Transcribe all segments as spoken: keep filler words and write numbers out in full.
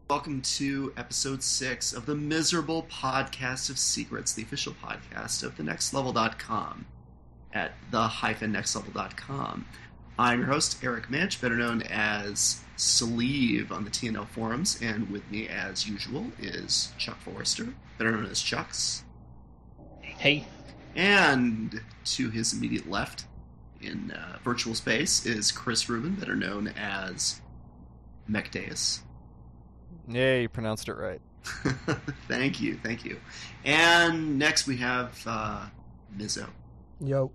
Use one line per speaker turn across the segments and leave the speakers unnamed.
Welcome to episode six of the Miserable Podcast of Secrets, the official podcast of the next level dot com at the hyphen next level dot com. I'm your host, Eric Manch, better known as Sleeve on the T N L forums, and with me, as usual, is Chuck Forrester, better known as Chucks.
Hey.
And to his immediate left in uh, virtual space is Chris Rubin, better known as Mechdeus.
Yeah, you pronounced it right.
Thank you, thank you. And next we have uh, Mizzo.
Yo.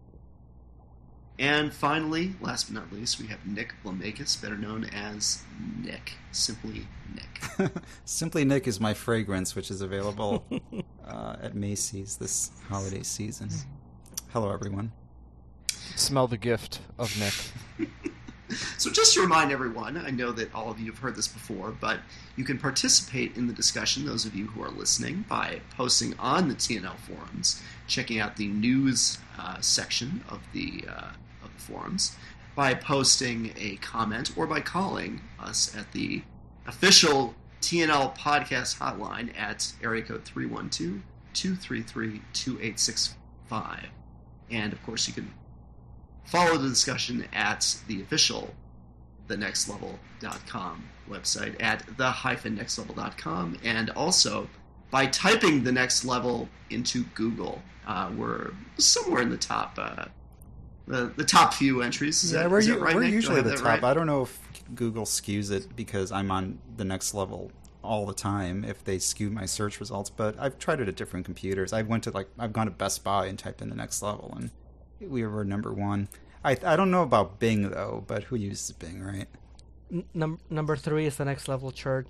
And finally, last but not least, we have Nick Blamakis, better known as Nick. Simply Nick.
Simply Nick is my fragrance, which is available uh, at Macy's this holiday season. Hello, everyone.
Smell the gift of Nick.
So just to remind everyone, I know that all of you have heard this before, but you can participate in the discussion, those of you who are listening, by posting on the T N L forums, checking out the news uh, section of the, uh, of the forums, by posting a comment, or by calling us at the official T N L podcast hotline at area code three one two, two three three, two eight six five. And, of course, you can follow the discussion at the official the next level dot com website at the hyphen next level dot com, and also by typing the next level into Google. Uh, we're somewhere in the top uh, the, the top few entries. Is
yeah,
that,
we're,
is that
u-
right,
we're
Nick?
usually the top.
Right?
I don't know if Google skews it because I'm on the next level all the time, if they skew my search results, but I've tried it at different computers. I went to like I've gone to Best Buy and typed in the next level, and we were number one. I I don't know about Bing, though, but who uses Bing, right?
N- num- number three is the next level church.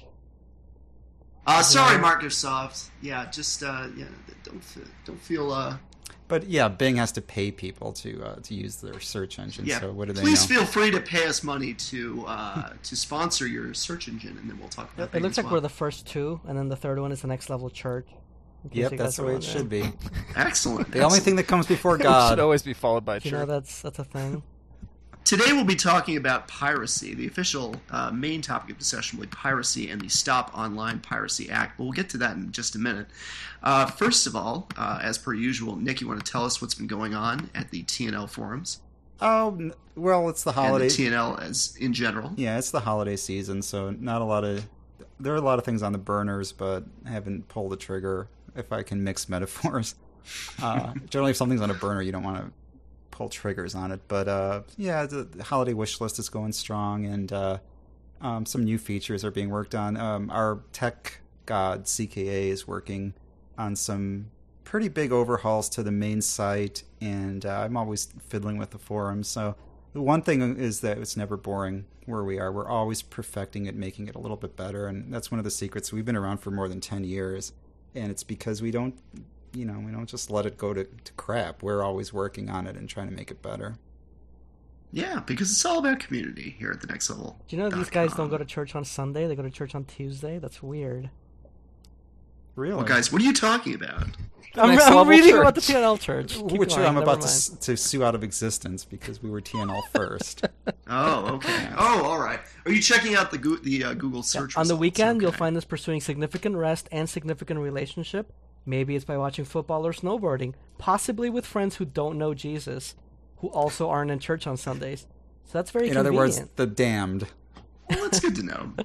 Uh, sorry,
Yeah.
Microsoft. Yeah, just uh, yeah, don't feel, don't feel. Uh,
But yeah, Bing has to pay people to uh, to use their search engine.
yeah,
So what do they
please
know?
feel free to pay us money to uh, to sponsor your search engine, and then we'll talk about.
It,
Bing
it looks
as
like
well.
we're the first two, and then the third one is the next level church. in case
Yep,
you
that's
guys
the
are
way it
wondering.
should be.
Excellent.
The only thing that comes before
It should
God.
always be followed by
You know
church.
that's that's a thing.
Today we'll be talking about piracy. The official uh, main topic of discussion will be piracy and the Stop Online Piracy Act, but we'll get to that in just a minute. Uh, first of all, uh, as per usual, Nick, you want to tell us what's been going on at the T N L forums?
Oh, n- well, it's the
And
holiday.
the T N L as in general.
Yeah, it's the holiday season, so not a lot of... There are a lot of things on the burners, but I haven't pulled the trigger, if I can mix metaphors. Uh, generally, if something's on a burner, you don't want to pull triggers on it. But uh, yeah, the, the holiday wish list is going strong, and uh, um, some new features are being worked on. Um, our tech god, C K A, is working on some pretty big overhauls to the main site, and uh, I'm always fiddling with the forums. So the one thing is that it's never boring where we are. We're always perfecting it, making it a little bit better, and that's one of the secrets. We've been around for more than ten years, and it's because we don't, you know, we don't just let it go to, to crap. We're always working on it and trying to make it better.
Yeah, because it's all about community here at the Next Level.
Do you know these guys don't go to church on Sunday? They go to church on Tuesday. That's weird.
Really?
Well, guys, what are you talking about?
I'm,
Next
I'm
level
reading
church.
about the T N L church. Keep
Which
going,
I'm
never
about to,
mind.
s- to sue out of existence because we were T N L first.
Oh, okay. Oh, all right. Are you checking out the Go- the uh, Google search
On the
results?
weekend, you'll
Okay.
find us pursuing significant rest and significant relationship. Maybe it's by watching football or snowboarding, possibly with friends who don't know Jesus, who also aren't in church on Sundays. So that's very
In other
convenient.
words, the damned.
Well, that's good to know.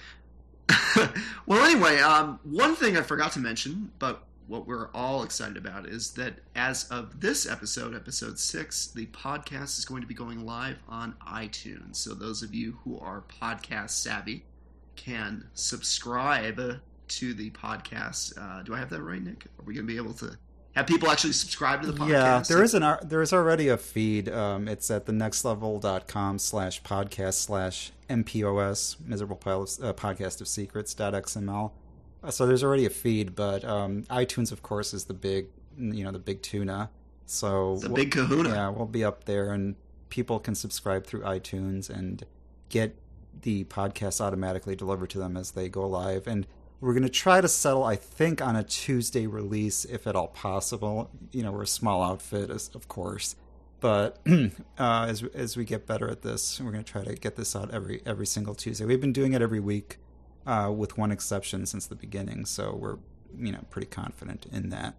Well, anyway, um, one thing I forgot to mention, but what we're all excited about is that as of this episode, episode six, the podcast is going to be going live on iTunes. So those of you who are podcast savvy can subscribe to the podcast. Uh, do I have that right, Nick? Are we going to be able to have people actually subscribe to the podcast?
Yeah, there is an ar- there is already a feed. Um, it's at the next level dot com slash podcast slash M P O S, Miserable Pile of, uh, Podcast of Secrets dot X M L. Uh, so there's already a feed, but um, iTunes, of course, is the big, you know, the big tuna. So
The
we'll-
big kahuna.
Yeah, we'll be up there, and people can subscribe through iTunes and get the podcast automatically delivered to them as they go live. And we're going to try to settle, I think, on a Tuesday release, if at all possible. You know, we're a small outfit, as- of course. But uh, as as we get better at this, we're going to try to get this out every every single Tuesday. We've been doing it every week uh, with one exception since the beginning. So we're, you know, pretty confident in that.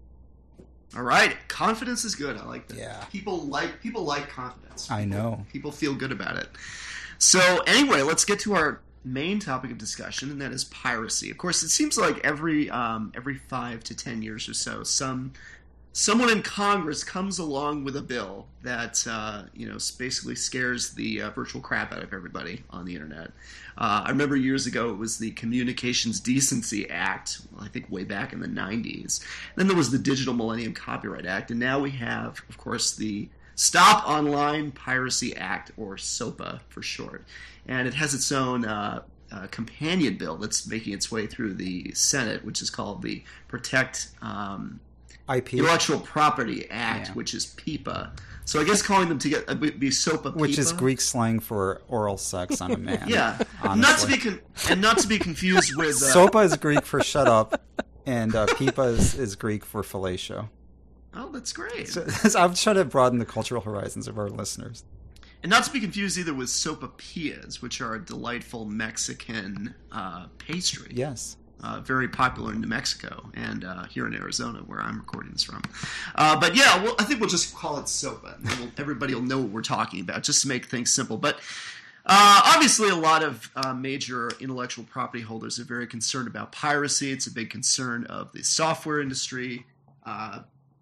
All right, confidence is good. I like that.
Yeah.
People like people like confidence.
I know.
People feel good about it. So anyway, let's get to our main topic of discussion, and that is piracy. Of course, it seems like every um, every five to ten years or so, some someone in Congress comes along with a bill that uh, you know basically scares the uh, virtual crap out of everybody on the internet. Uh, I remember years ago it was the Communications Decency Act, well, I think way back in the nineties. Then there was the Digital Millennium Copyright Act, and now we have, of course, the Stop Online Piracy Act, or SOPA for short. And it has its own uh, uh, companion bill that's making its way through the Senate, which is called the Protect um,
I P
Intellectual Property Act,
Yeah.
which is PIPA. So I guess calling them together uh, would be SOPA PIPA.
Which is Greek slang for oral sex on a man.
Yeah,
honestly.
not to be con- and not to be confused with uh,
Sopa is Greek for shut up, and uh, pipa is, is Greek for fellatio.
Oh, that's great.
So, I'm trying to broaden the cultural horizons of our listeners.
And not to be confused either with sopapillas, which are a delightful Mexican uh, pastry.
Yes.
Uh, very popular in New Mexico and uh, here in Arizona, where I'm recording this from. Uh, but yeah, well, I think we'll just call it SOPA. And then we'll, everybody will know what we're talking about, just to make things simple. But uh, obviously, a lot of uh, major intellectual property holders are very concerned about piracy. It's a big concern of the software industry. Uh,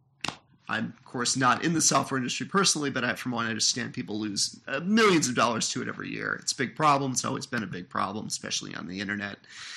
I'm, of course, not in the software industry personally, but I, from what I understand, people lose uh, millions of dollars to it every year. It's a big problem. It's always been a big problem, especially on the internet.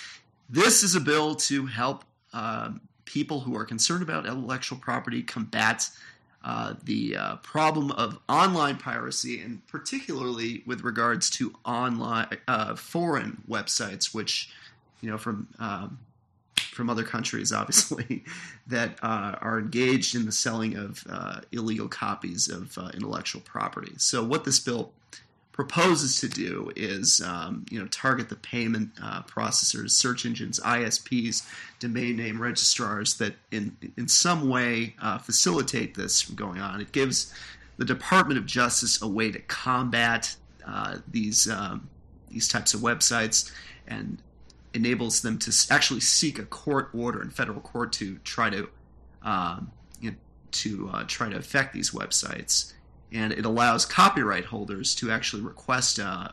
This is a bill to help um, people who are concerned about intellectual property combat uh, the uh, problem of online piracy, and particularly with regards to online uh, foreign websites, which, you know, from um, from other countries, obviously, that uh, are engaged in the selling of uh, illegal copies of uh, intellectual property. So what this bill proposes to do is, um, you know, target the payment uh, processors, search engines, I S Ps, domain name registrars that in in some way uh, facilitate this from going on. It gives the Department of Justice a way to combat uh, these um, these types of websites, and enables them to actually seek a court order in federal court to try to um, you know, to uh, try to affect these websites. And it allows copyright holders to actually request, uh,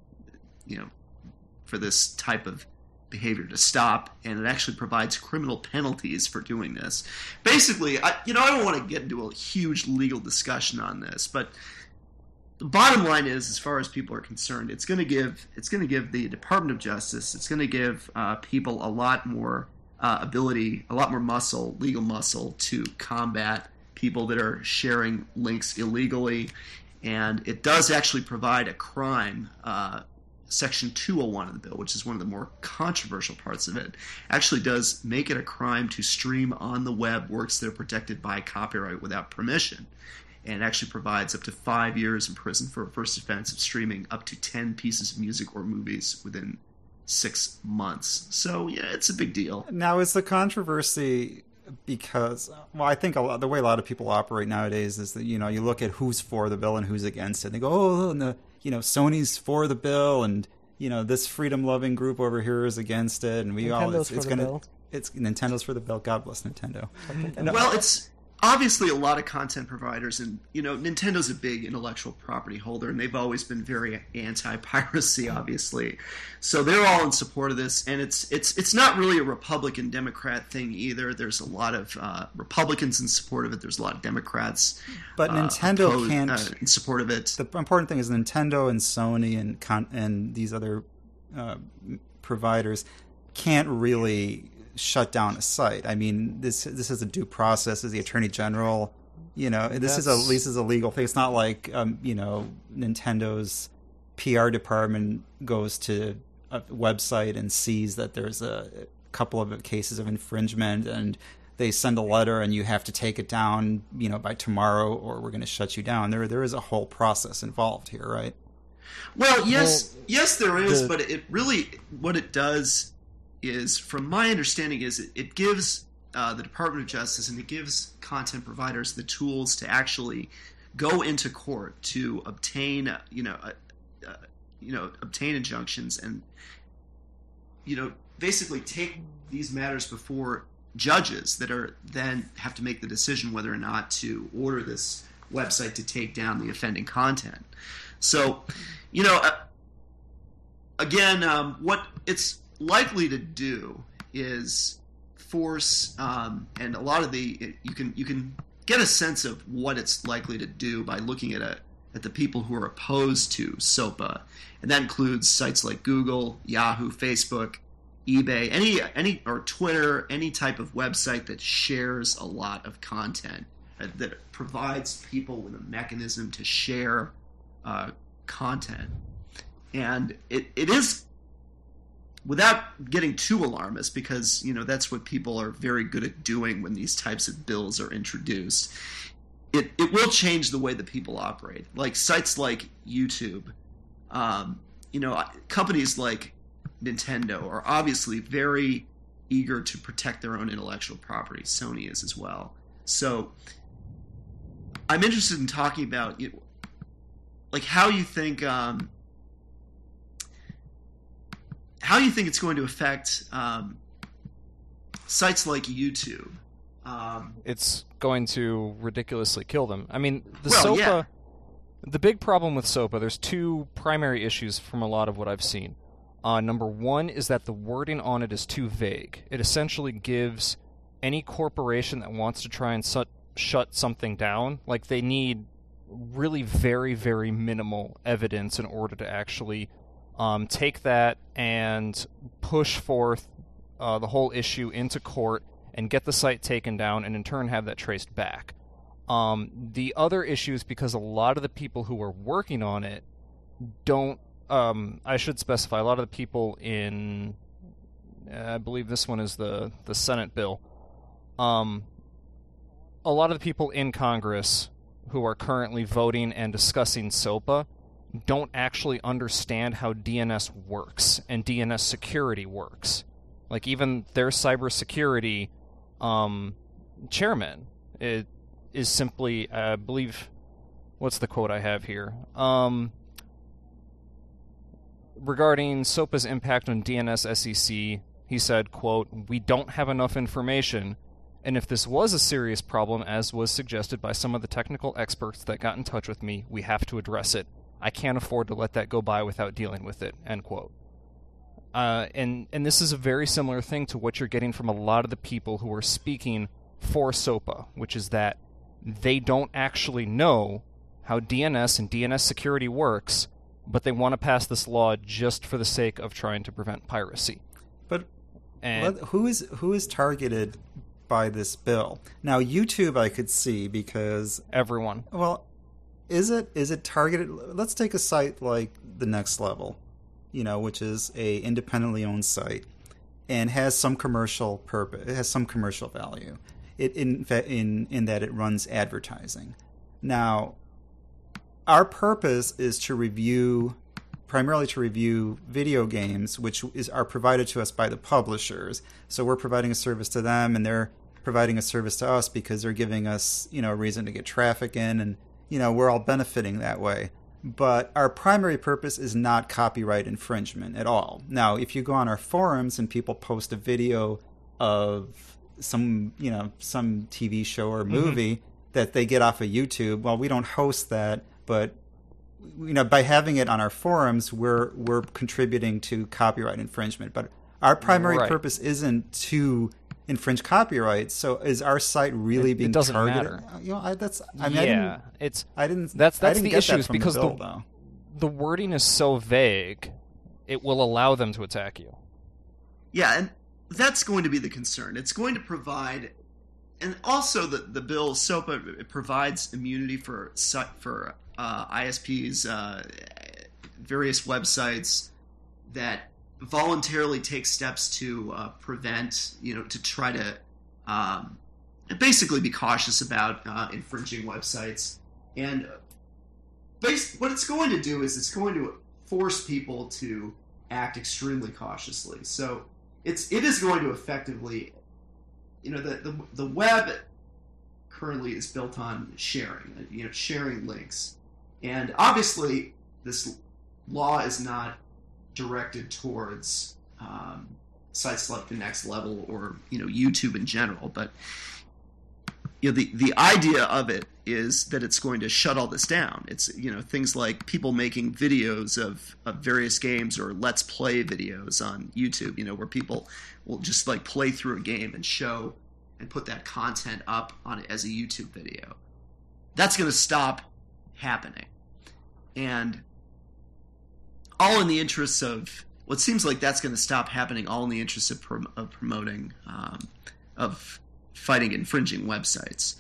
you know, for this type of behavior to stop, and it actually provides criminal penalties for doing this. Basically, I, you know, I don't want to get into a huge legal discussion on this, but the bottom line is, as far as people are concerned, it's going to give it's going to give the Department of Justice, it's going to give uh, people a lot more uh, ability, a lot more muscle, legal muscle, to combat people that are sharing links illegally. And it does actually provide a crime, uh, Section two oh one of the bill, which is one of the more controversial parts of it, actually does make it a crime to stream on the web works that are protected by copyright without permission. And it actually provides up to five years in prison for a first offense of streaming up to ten pieces of music or movies within six months. So, yeah, it's a big deal.
Now, is the controversy because, well, I think a lot, the way a lot of people operate nowadays is that, you know, you look at who's for the bill and who's against it. And they go, oh, and the, you know, Sony's for the bill, and, you know, this freedom-loving group over here is against it, and we all,
Nintendo's
it's,
for
it's
the
gonna,
bill.
it's Nintendo's for the bill. God bless Nintendo. And,
Well, it's obviously a lot of content providers, and, you know, Nintendo's a big intellectual property holder, and they've always been very anti-piracy, obviously. So they're all in support of this, and it's it's it's not really a Republican-Democrat thing either. There's a lot of uh, Republicans in support of it. There's a lot of Democrats
But
uh,
Nintendo
opposed-
can't-
uh, in support of it.
the important thing is Nintendo and Sony and con- and these other uh, providers can't really shut down a site. I mean, this this is a due process. As the Attorney General, you know, this is a
That's-
this is a legal thing. It's not like um, you know, Nintendo's P R department goes to a website and sees that there's a couple of cases of infringement, and they send a letter and you have to take it down, you know, by tomorrow, or we're going to shut you down. There there is a whole process involved here, right?
Well, yes,
Well,
yes, there is,
the-
but it really, what it does is, from my understanding, is it, it gives uh, the Department of Justice and it gives content providers the tools to actually go into court to obtain, you know, uh, uh, you know, obtain injunctions and you know, basically take these matters before judges that are then have to make the decision whether or not to order this website to take down the offending content. So, you know, uh, again, um, what it's likely to do is force, um, and a lot of the you can you can get a sense of what it's likely to do by looking at a at the people who are opposed to SOPA, and that includes sites like Google, Yahoo, Facebook, eBay, any any or Twitter, any type of website that shares a lot of content, uh, that provides people with a mechanism to share uh, content. And it, it is, without getting too alarmist, because you know that's what people are very good at doing when these types of bills are introduced, it, it will change the way that people operate. Like sites like YouTube, um, you know, companies like Nintendo are obviously very eager to protect their own intellectual property. Sony is as well. So I'm interested in talking about, like, how you think um, how you think it's going to affect um, sites like YouTube. Um,
it's going to ridiculously kill them. I mean, the
well,
SOPA.
yeah.
The big problem with SOPA, there's two primary issues from a lot of what I've seen. Uh, number one is that the wording on it is too vague. It essentially gives any corporation that wants to try and su- shut something down, like they need really very, very minimal evidence in order to actually um, take that and push forth uh, the whole issue into court and get the site taken down and in turn have that traced back. Um, the other issue is because a lot of the people who are working on it don't Um, I should specify, a lot of the people in, uh, I believe this one is the, the Senate bill, um, a lot of the people in Congress who are currently voting and discussing SOPA don't actually understand how D N S works and D N S security works. Like, even their cybersecurity um, chairman it is simply, I believe, what's the quote I have here? Um... Regarding SOPA's impact on D N S S E C, he said, quote, "We don't have enough information, and if this was a serious problem, as was suggested by some of the technical experts that got in touch with me, we have to address it. I can't afford to let that go by without dealing with it," end quote. Uh, and, and this is a very similar thing to what you're getting from a lot of the people who are speaking for SOPA, which is that they don't actually know how D N S and D N S security works, but they want to pass this law just for the sake of trying to prevent piracy.
But
and
what, who is who is targeted by this bill? Now, YouTube I could see because
everyone.
Well, is it is it targeted? Let's take a site like The Next Level, you know, which is a independently owned site and has some commercial purpose. It has some commercial value. It in in in that it runs advertising. Now, our purpose is to review, primarily to review video games, which is are provided to us by the publishers. So we're providing a service to them, and they're providing a service to us because they're giving us, you know, a reason to get traffic in, and you know, we're all benefiting that way. But our primary purpose is not copyright infringement at all. Now, if you go on our forums and people post a video of some, you know, some T V show or movie mm-hmm. that they get off of YouTube, well, we don't host that. But you know, by having it on our forums, we're we're contributing to copyright infringement. But our primary
right.
purpose isn't to infringe copyright. So, is our site really
it,
being
it doesn't
targeted?
Matter.
You know, I, that's I mean,
yeah,
I didn't,
it's
I didn't.
That's that's
I didn't
the
get
issue
that
is
from
because
the, bill,
the
though.
the wording is so vague, it will allow them to attack you.
Yeah, and that's going to be the concern. It's going to provide. And also, the, the bill, SOPA, it provides immunity for for uh, I S Ps, uh, various websites that voluntarily take steps to uh, prevent, you know, to try to um, basically be cautious about uh, infringing websites. And bas- what it's going to do is it's going to force people to act extremely cautiously. So it's it is going to effectively. You know, the, the the web currently is built on sharing, you know, sharing links. And obviously, this law is not directed towards um, sites like the Next Level or you know YouTube in general. But you know the the idea of it is that it's going to shut all this down. It's you know things like people making videos of, of various games or let's play videos on YouTube. You know where people will just like play through a game and show and put that content up on it as a YouTube video. That's going to stop happening, and all in the interests of what seems like that's going to stop happening. All in the interests of, prom- of promoting um, of fighting infringing websites.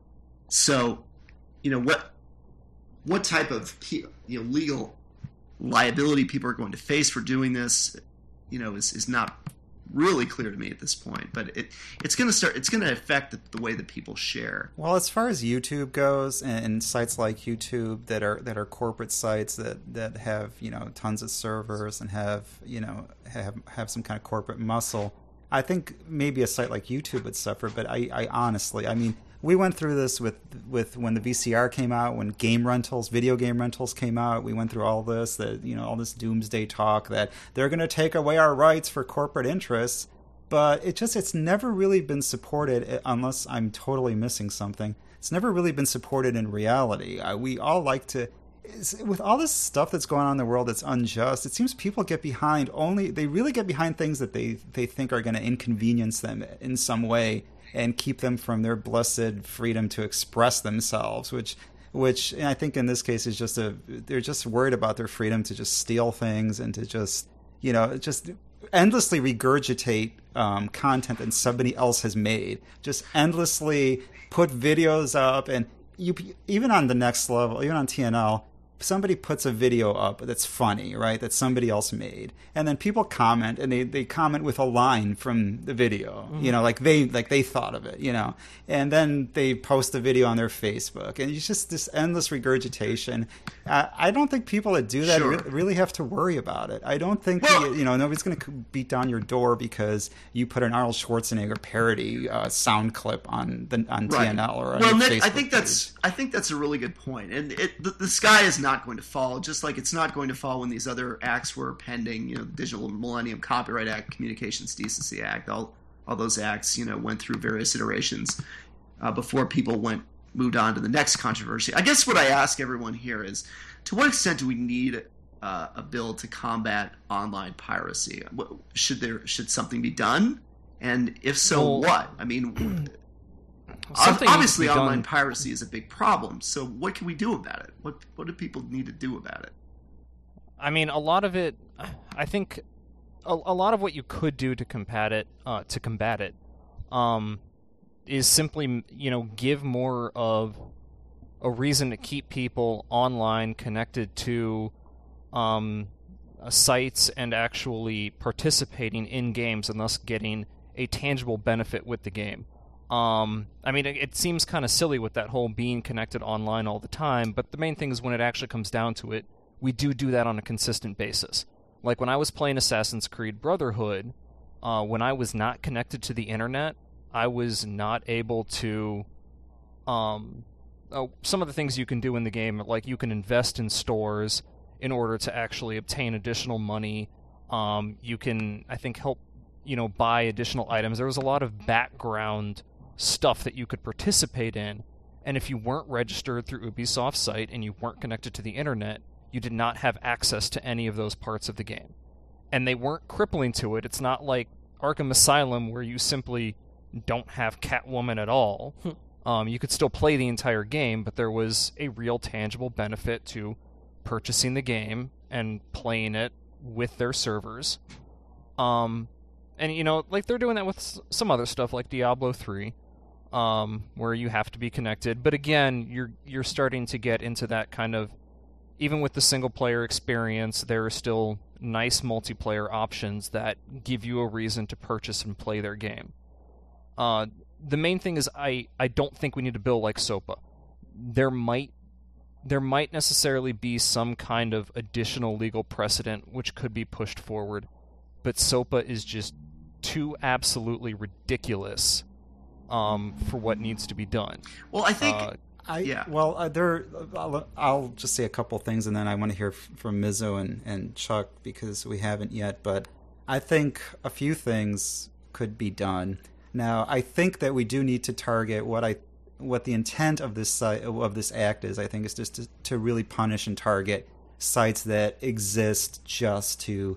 So, you know what what type of you know legal liability people are going to face for doing this, you know, is, is not really clear to me at this point. But it it's going to start. It's going to affect the, the way that people share.
Well, as far as YouTube goes, and, and sites like YouTube that are that are corporate sites that, that have you know tons of servers and have you know have have some kind of corporate muscle, I think maybe a site like YouTube would suffer. But I, I honestly, I mean, we went through this with with when the V C R came out, when game rentals, video game rentals came out. We went through all this, that you know, all this doomsday talk that they're going to take away our rights for corporate interests. But it just it's never really been supported, unless I'm totally missing something. It's never really been supported in reality. Uh, we all like to. With all this stuff that's going on in the world that's unjust, it seems people get behind only, they really get behind things that they, they think are going to inconvenience them in some way and keep them from their blessed freedom to express themselves, which, which I think in this case is just a, they're just worried about their freedom to just steal things and to just, you know, just endlessly regurgitate um, content that somebody else has made, just endlessly put videos up. And you, even on the Next Level, even on T N L, somebody puts a video up that's funny, right, that somebody else made, and then people comment, and they, they comment with a line from the video, mm-hmm. you know, like they like they thought of it, you know, and then they post the video on their Facebook, and it's just this endless regurgitation. Uh, I don't think people that do that
sure.
re- really have to worry about it. I don't think
well,
the, you know nobody's going to beat down your door because you put an Arnold Schwarzenegger parody uh, sound clip on the on right. T N L or on
well,
your
Nick,
Facebook
I think
page.
that's I think that's a really good point, and it, the, the sky is not going to fall, just like it's not going to fall when these other acts were pending, you know, the Digital Millennium Copyright Act, Communications Decency Act, all all those acts, you know, went through various iterations uh, before people went moved on to the next controversy. I guess what I ask everyone here is, to what extent do we need uh, a bill to combat online piracy? Should there should something be done? And if so,
well,
what? I mean,
something
obviously online
done.
piracy is a big problem. So what can we do about it? What what do people need to do about it?
I mean, a lot of it, I think, a, a lot of what you could do to combat it, uh, to combat it, um, is simply, you know, give more of a reason to keep people online, connected to um, uh, sites, and actually participating in games, and thus getting a tangible benefit with the game. Um, I mean, it, it seems kind of silly with that whole being connected online all the time, but the main thing is when it actually comes down to it, we do do that on a consistent basis. Like when I was playing Assassin's Creed Brotherhood, uh, when I was not connected to the internet, I was not able to... Um, oh, some of the things you can do in the game, like you can invest in stores in order to actually obtain additional money. Um, you can, I think, help, you know, buy additional items. There was a lot of background stuff that you could participate in, and if you weren't registered through Ubisoft's site and you weren't connected to the internet, you did not have access to any of those parts of the game. And they weren't crippling to it. It's not like Arkham Asylum where you simply don't have Catwoman at all. um, you could still play the entire game, but there was a real tangible benefit to purchasing the game and playing it with their servers. Um, and, you know, like they're doing that with s- some other stuff like Diablo three, um, where you have to be connected. But again, you're you're starting to get into that kind of, even with the single-player experience, there are still nice multiplayer options that give you a reason to purchase and play their game. Uh, the main thing is I, I don't think we need a bill like SOPA. There might there might necessarily be some kind of additional legal precedent which could be pushed forward, but SOPA is just too absolutely ridiculous um, for what needs to be done.
Well, I think...
Uh,
I,
yeah.
Well, uh, there. I'll, I'll just say a couple things, and then I want to hear f- from Mizzo and, and Chuck because we haven't yet. But I think a few things could be done. Now, I think that we do need to target what I what the intent of this site of this act is. I think is just to, to really punish and target sites that exist just to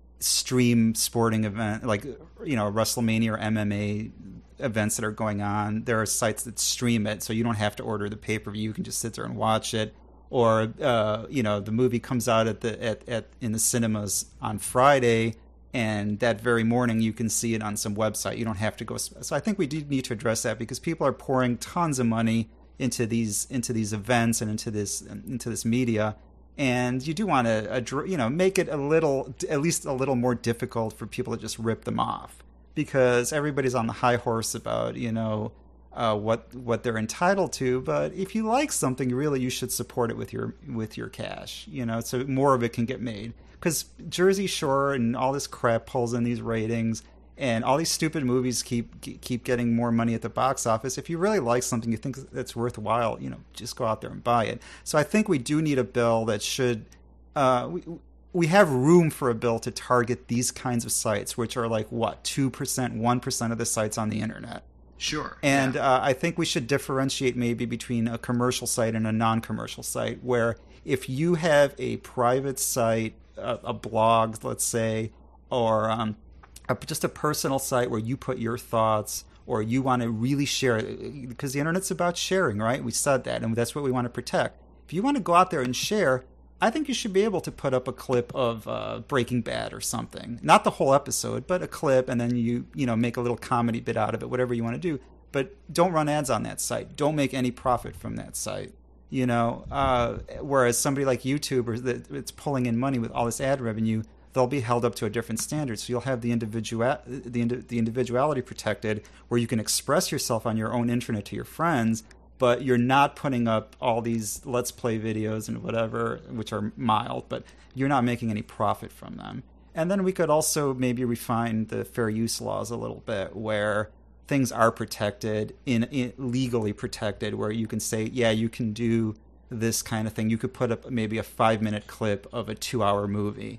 stream sporting event, like, you know, WrestleMania or M M A events that are going on. There are sites that stream it, so you don't have to order the pay-per-view. You can just sit there and watch it. Or uh, you know, the movie comes out at the at, at in the cinemas on Friday, and that very morning you can see it on some website. You don't have to go. So I think we do need to address that, because people are pouring tons of money into these into these events and into this into this media. And you do want to, you know, make it a little, at least a little more difficult for people to just rip them off, because everybody's on the high horse about, you know, uh, what what they're entitled to. But if you like something, really, you should support it with your with your cash, you know, so more of it can get made. Because Jersey Shore and all this crap pulls in these ratings, and all these stupid movies keep keep getting more money at the box office. If you really like something, you think that's worthwhile, you know, just go out there and buy it. So I think we do need a bill that should, uh, we, we have room for a bill to target these kinds of sites, which are like, what, two percent, one percent of the sites on the internet.
Sure.
And
yeah.
uh, I think we should differentiate maybe between a commercial site and a non-commercial site, where if you have a private site, a, a blog, let's say, or um, a, just a personal site where you put your thoughts, or you want to really share it, because the internet's about sharing, right? We said that, and that's what we want to protect. If you want to go out there and share, I think you should be able to put up a clip of uh, Breaking Bad or something. Not the whole episode, but a clip, and then you you know make a little comedy bit out of it, whatever you want to do. But don't run ads on that site. Don't make any profit from that site. You know, uh, whereas somebody like YouTube, that it's pulling in money with all this ad revenue, they'll be held up to a different standard. So you'll have the individual the the individuality protected, where you can express yourself on your own internet to your friends, but you're not putting up all these Let's Play videos and whatever, which are mild, but you're not making any profit from them. And then we could also maybe refine the fair use laws a little bit, where things are protected, in, in legally protected, where you can say, yeah, you can do this kind of thing. You could put up maybe a five-minute clip of a two-hour movie,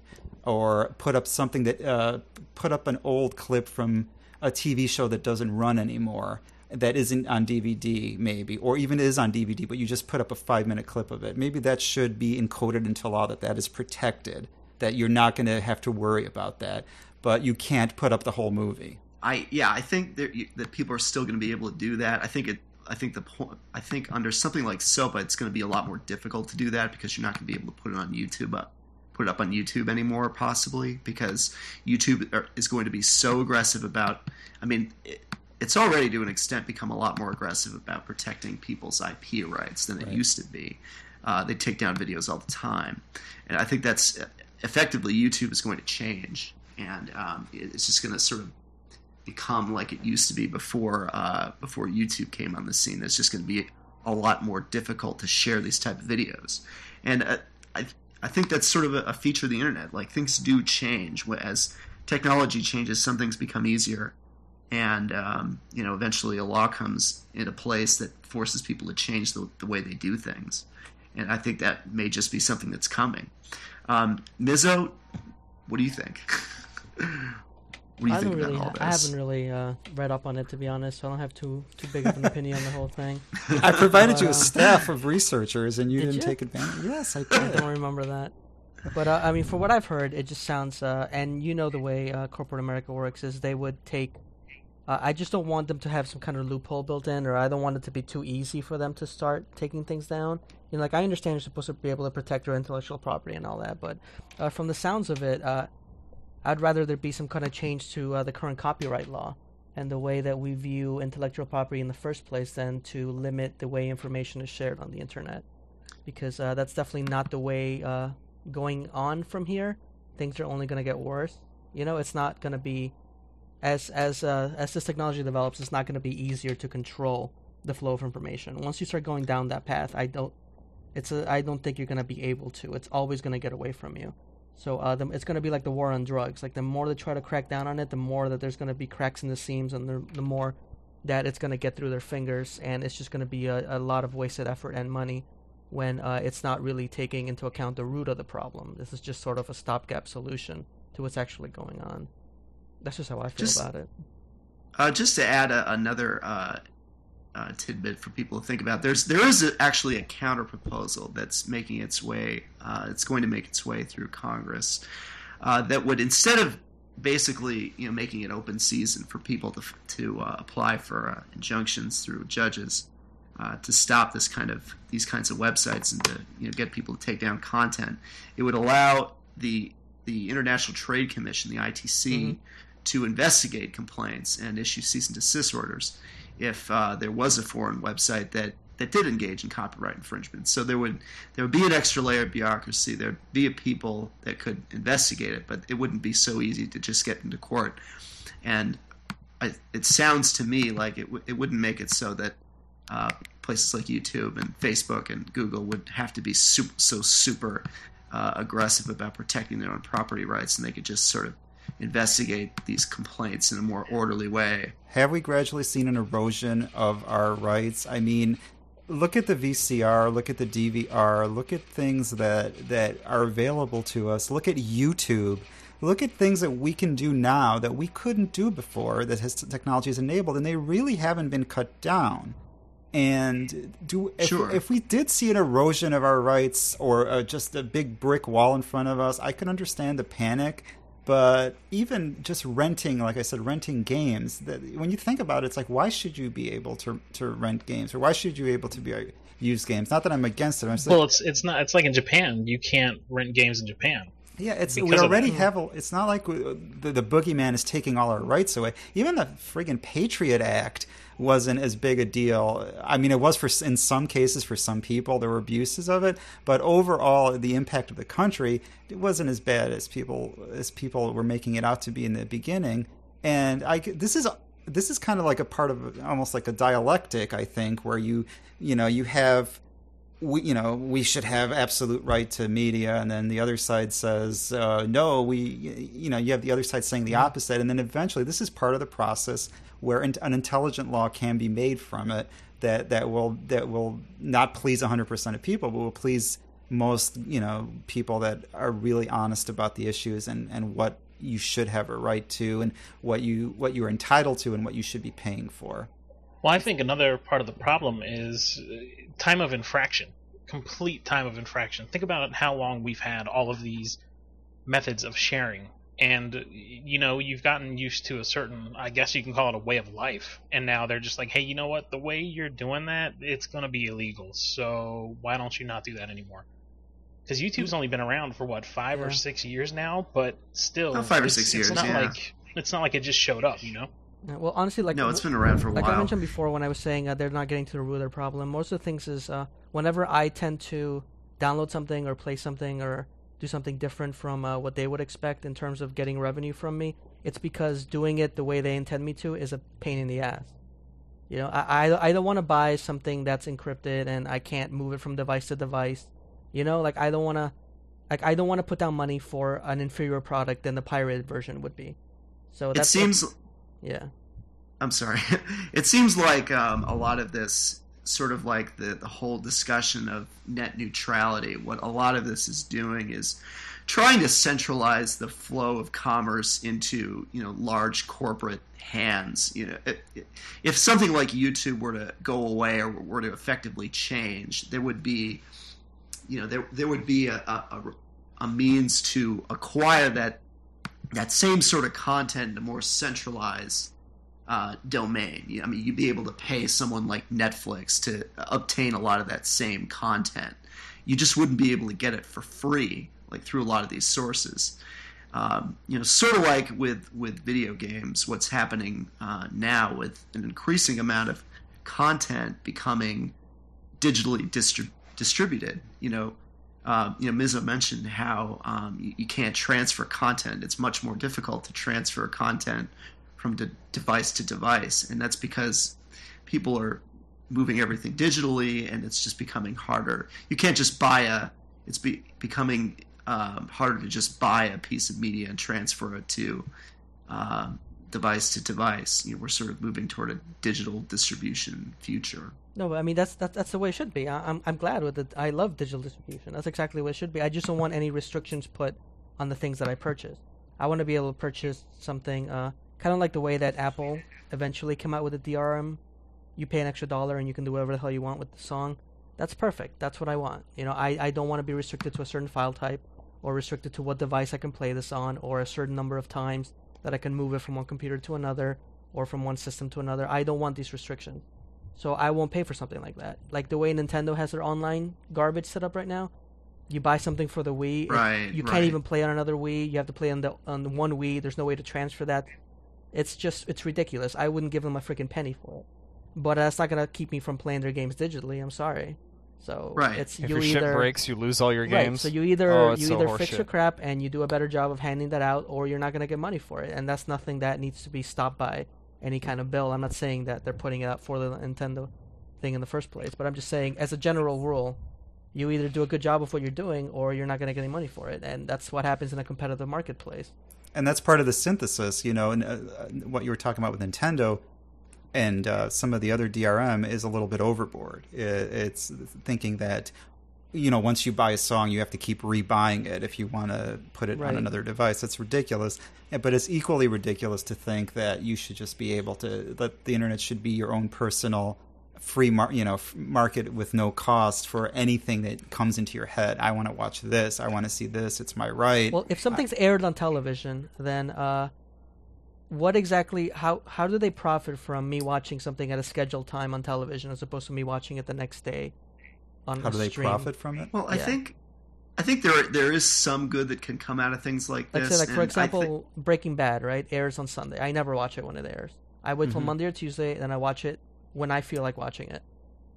or put up something that uh, put up an old clip from a T V show that doesn't run anymore, that isn't on D V D maybe, or even is on D V D, but you just put up a five-minute clip of it. Maybe that should be encoded into law, that that is protected, that you're not going to have to worry about that, but you can't put up the whole movie.
I yeah, I think that, that people are still going to be able to do that. I think it. I think the point. I think under something like SOPA, it's going to be a lot more difficult to do that, because you're not going to be able to put it on YouTube up, put it up on YouTube anymore, possibly, because YouTube is going to be so aggressive about. I mean, it, it's already to an extent become a lot more aggressive about protecting people's I P rights than it
right.
used to be. Uh, they take down videos all the time, and I think that's effectively YouTube is going to change, and um, it's just going to sort of become like it used to be before uh, before YouTube came on the scene. It's just going to be a lot more difficult to share these type of videos, and uh, I I think that's sort of a, a feature of the internet. Like, things do change as technology changes. Some things become easier, and um, you know, eventually a law comes into place that forces people to change the, the way they do things, and I think that may just be something that's coming. Um, Mizzo, what do you think? What do you
I
think
don't
about
really,
all this?
I haven't really uh, read up on it, to be honest, so I don't have too too big of an opinion on the whole thing.
I provided
But,
you a
um,
staff of researchers, and you
Did
didn't
you?
take advantage. Yes, I
I
did.
don't remember that. But, uh, I mean, for what I've heard, it just sounds, uh, and you know the way uh, corporate America works, is they would take, uh, I just don't want them to have some kind of loophole built in, or I don't want it to be too easy for them to start taking things down. You know, like, I understand you're supposed to be able to protect your intellectual property and all that, but uh, from the sounds of it, uh, I'd rather there be some kind of change to uh, the current copyright law and the way that we view intellectual property in the first place than to limit the way information is shared on the internet. Because uh, that's definitely not the way uh, going on from here. Things are only going to get worse. You know, it's not going to be, as as uh, as this technology develops, it's not going to be easier to control the flow of information. Once you start going down that path, I don't, it's a, I don't think you're going to be able to. It's always going to get away from you. So uh, the, it's going to be like the war on drugs. Like, the more they try to crack down on it, the more that there's going to be cracks in the seams, and the, the more that it's going to get through their fingers, and it's just going to be a, a lot of wasted effort and money when uh, it's not really taking into account the root of the problem. This is just sort of a stopgap solution to what's actually going on. That's just how I feel
Just-
about it.
Uh, just to add a, another uh, uh, tidbit for people to think about, there's there is a, actually a counter proposal that's making its way. Uh, it's going to make its way through Congress uh, that would, instead of basically you know making it open season for people to to uh, apply for uh, injunctions through judges uh, to stop this kind of these kinds of websites and to you know get people to take down content, it would allow the the International Trade Commission, the I T C. Mm-hmm. to investigate complaints and issue cease and desist orders if uh, there was a foreign website that, that did engage in copyright infringement. So there would there would be an extra layer of bureaucracy. There would be a people that could investigate it, but it wouldn't be so easy to just get into court. And I, it sounds to me like it, w- it wouldn't make it so that uh, places like YouTube and Facebook and Google would have to be super, so super uh, aggressive about protecting their own property rights, and they could just sort of investigate these complaints in a more orderly way.
Have we gradually seen an erosion of our rights? I mean, look at the V C R, look at the D V R, look at things that, that are available to us. Look at YouTube. Look at things that we can do now that we couldn't do before that has technology has enabled, and they really haven't been cut down. And do if,
sure.
if we did see an erosion of our rights or uh, just a big brick wall in front of us, I can understand the panic. But even just renting, like I said, renting games, that when you think about it, it's like, why should you be able to to rent games, or why should you be able to be uh, use games? Not that I'm against it. I'm just
well,
like,
it's it's not. It's like in Japan, you can't rent games in Japan.
Yeah, it's
because
we already
of
have. A, it's not like we, the the boogeyman is taking all our rights away. Even the friggin' Patriot Act wasn't as big a deal. I mean, it was for in some cases for some people there were abuses of it, but overall the impact of the country it wasn't as bad as people as people were making it out to be in the beginning. And I this is this is kind of like a part of almost like a dialectic, I think, where you you know you have. We, you know, we should have absolute right to media, and then the other side says, uh, no, we, you know, you have the other side saying the opposite, and then eventually this is part of the process where an intelligent law can be made from it that, that will that will not please one hundred percent of people, but will please most, you know, people that are really honest about the issues and, and what you should have a right to and what you what you're entitled to and what you should be paying for.
Well, I think another part of the problem is time of infraction, complete time of infraction. Think about how long we've had all of these methods of sharing. And, you know, you've gotten used to a certain, I guess you can call it a way of life. And now they're just like, hey, you know what? The way you're doing that, it's going to be illegal. So why don't you not do that anymore? Because YouTube's only been around for, what, five yeah. or six years now? But still,
oh, five or
it's,
six
it's
years,
not
yeah.
like It's not like it just showed up, you know?
Yeah, well, honestly, like
no, it's been around for a
like
while.
Like I mentioned before, when I was saying uh, they're not getting to the root of their problem, most of the things is uh, whenever I tend to download something or play something or do something different from uh, what they would expect in terms of getting revenue from me, it's because doing it the way they intend me to is a pain in the ass. You know, I, I, I don't want to buy something that's encrypted and I can't move it from device to device. You know, like I don't want to, like I don't want to put down money for an inferior product than the pirated version would be. So
it
that's
seems.
What, yeah.
I'm sorry. It seems like um, a lot of this, sort of like the, the whole discussion of net neutrality, what a lot of this is doing is trying to centralize the flow of commerce into, you know, large corporate hands. You know, it, it, if something like YouTube were to go away or were to effectively change, there would be, you know, there there would be a, a, a means to acquire that that same sort of content in a more centralized uh, domain. I mean, you'd be able to pay someone like Netflix to obtain a lot of that same content. You just wouldn't be able to get it for free, like through a lot of these sources. Um, you know, sort of like with, with video games, what's happening uh, now with an increasing amount of content becoming digitally distri- distributed. You know, uh, you know, Mizzo mentioned how um, you, you can't transfer content. It's much more difficult to transfer content from de- device to device, and that's because people are moving everything digitally, and it's just becoming harder. You can't just buy a. It's be, becoming um, harder to just buy a piece of media and transfer it to um, device to device. You know, we're sort of moving toward a digital distribution future.
No, but I mean that's that, that's the way it should be. I, I'm I'm glad with it. I love digital distribution. That's exactly what it should be. I just don't want any restrictions put on the things that I purchase. I want to be able to purchase something, uh, kind of like the way that Apple eventually came out with a D R M. You pay an extra dollar and you can do whatever the hell you want with the song. That's perfect. That's what I want. You know, I, I don't want to be restricted to a certain file type or restricted to what device I can play this on or a certain number of times that I can move it from one computer to another or from one system to another. I don't want these restrictions. So I won't pay for something like that. Like the way Nintendo has their online garbage set up right now. You buy something for the Wii.
Right,
it, you
right.
can't even play on another Wii. You have to play on the on the one Wii. There's no way to transfer that. It's just, it's ridiculous. I wouldn't give them a freaking penny for it. But that's not going to keep me from playing their games digitally. I'm sorry. So
Right.
it's
If
you
your
either
shit breaks, you lose all your
right.
games.
So you either
Oh, it's
you
so
either
horseshit.
fix your crap and you do a better job of handing that out, or you're not going to get money for it. And that's nothing that needs to be stopped by any kind of bill. I'm not saying that they're putting it out for the Nintendo thing in the first place, but I'm just saying as a general rule, you either do a good job of what you're doing, or you're not going to get any money for it. And that's what happens in a competitive marketplace.
And that's part of the synthesis, you know, and uh, what you were talking about with Nintendo and uh, some of the other D R M is a little bit overboard. It, it's thinking that, you know, once you buy a song, you have to keep rebuying it if you want to put it
Right.
on another device. That's ridiculous. Yeah, but it's equally ridiculous to think that you should just be able to, that the internet should be your own personal free mar- you know f- market with no cost for anything that comes into your head. I want to watch this. I want to see this. It's my right.
Well, if something's aired on television, then uh, what exactly? How how do they profit from me watching something at a scheduled time on television as opposed to me watching it the next day on
How
a
do they
stream?
profit from it?
Well, I
Yeah.
think I think there there is some good that can come out of things like
Like
this.
say, like for
and I
example,
think-
Breaking Bad, right? Airs on Sunday. I never watch it when it airs. I wait till
Mhm.
Monday or Tuesday, and I watch it when I feel like watching it.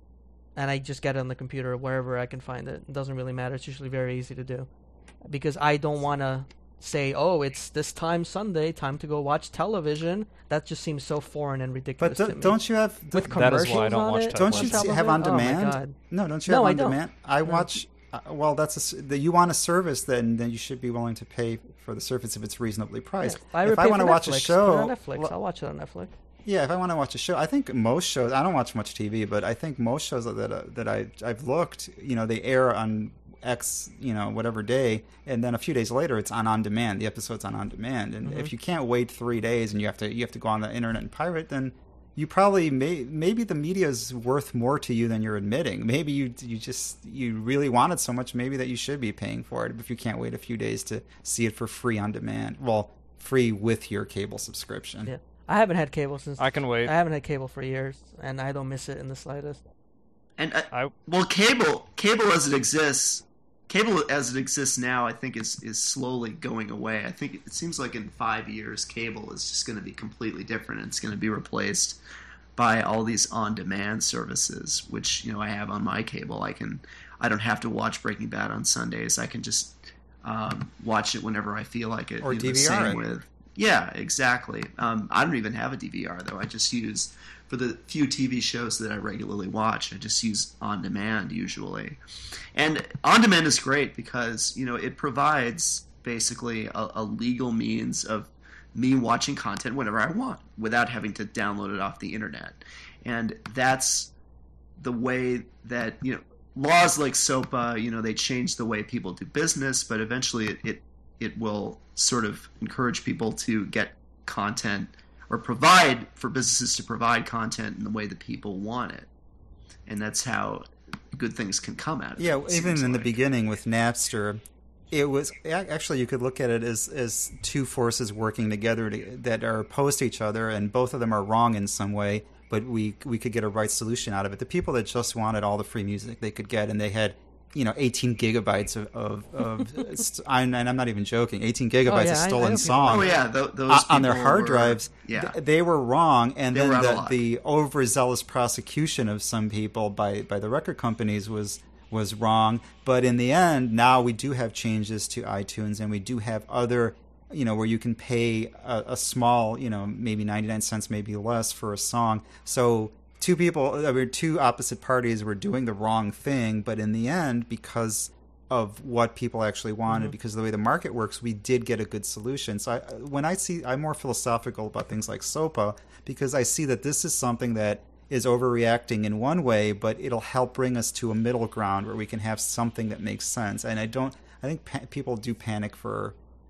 And I just get it on the computer wherever I can find it. It doesn't really matter. It's usually very easy to do, because I don't want to say, "Oh, it's this time Sunday, time to go watch television." That just seems so foreign and
But
ridiculous
do,
to me.
don't you have
With
That
commercials
is why I don't
on
watch
it,
don't
television.
you
on top of
have
it?
on
Oh my
demand?
God.
No, don't you
No,
have
I
on
don't.
demand? I watch. Uh, well, that's a s the, you want a service, then then you should be willing to pay for the service if it's reasonably priced.
I
if I
pay
want to
for
watch a
Netflix,
show,
put it on Netflix.
well,
I'll watch it on Netflix.
yeah, if I want to watch a show, I think most shows. I don't watch much T V, but I think most shows that uh, that I I've looked, you know, they air on X, you know, whatever day, and then a few days later, it's on on demand. The episode's on on demand, and
Mm-hmm.
if you can't wait three days and you have to you have to go on the internet and pirate, then you probably may maybe the media is worth more to you than you're admitting. Maybe you you just you really want it so much, maybe that you should be paying for it if you can't wait a few days to see it for free on demand. Well, free with your cable subscription.
Yeah, I haven't had cable since
I can wait.
I haven't had cable for years, and I don't miss it in the slightest.
And uh,
I
well, cable cable as it exists, cable as it exists now, I think is is slowly going away. I think it seems like in five years, cable is just going to be completely different. It's going to be replaced by all these on-demand services, which you know I have on my cable. I can I don't have to watch Breaking Bad on Sundays. I can just um, watch it whenever I feel like it.
Or
You know, the
D V R
same
it.
with yeah, exactly. Um, I don't even have a D V R though. I just use for the few T V shows that I regularly watch. I just use on demand usually, and on demand is great because you know it provides basically a, a legal means of me watching content whenever I want without having to download it off the internet, and that's the way that you know laws like SOPA. You know they change the way people do business, but eventually it it, it will sort of encourage people to get content or provide for businesses to provide content in the way that people want it, and that's how good things can come out of
Yeah,
it. it
even
seems
in the
like.
beginning with Napster, it was actually you could look at it as as two forces working together to, that are opposed to each other, and both of them are wrong in some way. But we we could get a right solution out of it. The people that just wanted all the free music they could get, and they had you know eighteen gigabytes of of, of st- and I'm not even joking, eighteen gigabytes
yeah,
of
I- I
stolen
know people-
songs.
Oh yeah, th- those
Uh, on their
people
hard
were-
drives,
Yeah,
th- they were wrong, and
They
then
were out of
the,
luck.
the overzealous prosecution of some people by, by the record companies was was wrong. But in the end, now we do have changes to iTunes, and we do have other, you know, where you can pay a, a small, you know, maybe ninety-nine cents, maybe less for a song. So two people, I mean, two opposite parties were doing the wrong thing, but in the end, because of what people actually wanted,
Mm-hmm.
because of the way the market works, we did get a good solution. So I, when I see, I'm more philosophical about things like SOPA, because I see that this is something that is overreacting in one way, but it'll help bring us to a middle ground where we can have something that makes sense. And I don't, I think pa- people do panic for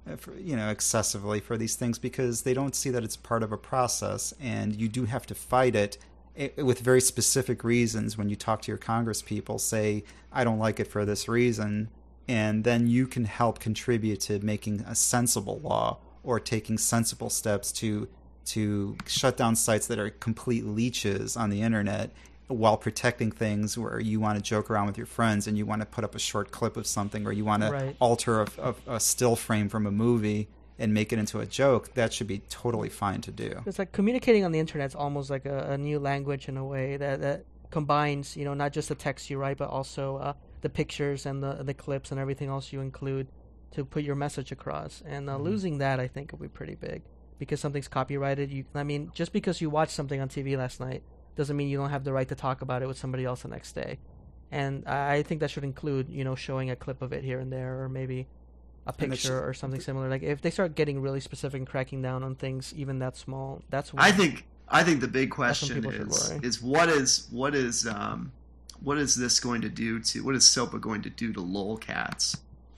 for, you know, excessively for these things because they don't see that it's part of a process, and you do have to fight it with very specific reasons. When you talk to your Congress people, say, I don't like it for this reason, and then you can help contribute to making a sensible law or taking sensible steps to to shut down sites that are complete leeches on the internet while protecting things where you want to joke around with your friends and you want to put up a short clip of something, or you want to
Right.
alter a, a, a still frame from a movie and make it into a joke. That should be totally fine to do.
It's like communicating on the internet is almost like a, a new language in a way that, that combines, you know, not just the text you write, but also uh, the pictures and the the clips and everything else you include to put your message across. And uh,
Mm-hmm.
losing that, I think, will be pretty big because something's copyrighted. You, I mean, just because you watched something on T V last night doesn't mean you don't have the right to talk about it with somebody else the next day. And I I think that should include, you know, showing a clip of it here and there, or maybe a
And it
picture
should-
or something similar. Like if they start getting really specific and cracking down on things, even that small, that's when
I think I think the big
That's
question
when people should
is
worry.
is what is what is um what is this going to do to what is SOPA going to do to lolcats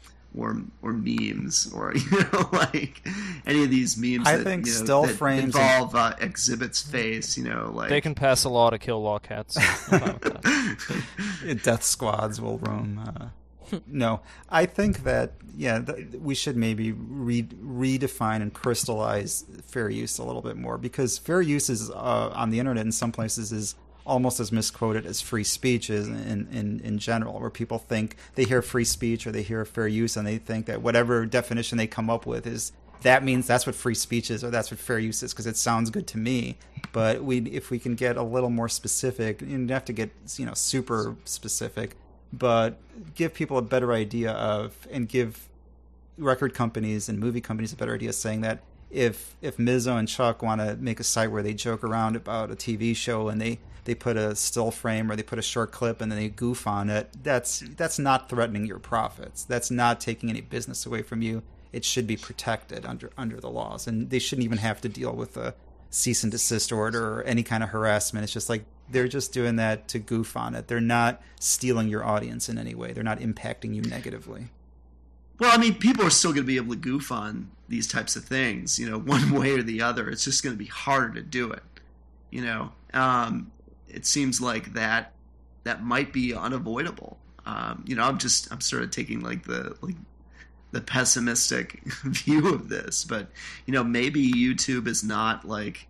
or or memes or you know like any of these memes
I
that,
think
you know,
still
that
frames and-
involve uh, Exhibit's face, you know, like
They can pass a law to kill lolcats. I'm fine with that.
Death squads will roam. Uh, no, I think that yeah, th- we should maybe re- redefine and crystallize fair use a little bit more, because fair use is uh, on the internet in some places is almost as misquoted as free speech is in, in, in general, where people think they hear free speech or they hear fair use and they think that whatever definition they come up with is that means that's what free speech is or that's what fair use is because it sounds good to me. But we, if we can get a little more specific, you don't have to get you know super specific, but give people a better idea of, and give record companies and movie companies a better idea, saying that if if Mizzo and Chuck want to make a site where they joke around about a T V show and they, they put a still frame or they put a short clip and then they goof on it, that's that's not threatening your profits. That's not taking any business away from you. It should be protected under under the laws, and they shouldn't even have to deal with a cease and desist order or any kind of harassment. It's just like they're just doing that to goof on it. They're not stealing your audience in any way. They're not impacting you negatively.
Well, I mean, people are still going to be able to goof on these types of things, you know, one way or the other. It's just going to be harder to do it, you know. Um, it seems like that that might be unavoidable. Um, you know, I'm just I'm sort of taking like the like the pessimistic view of this, but you know, maybe YouTube is not like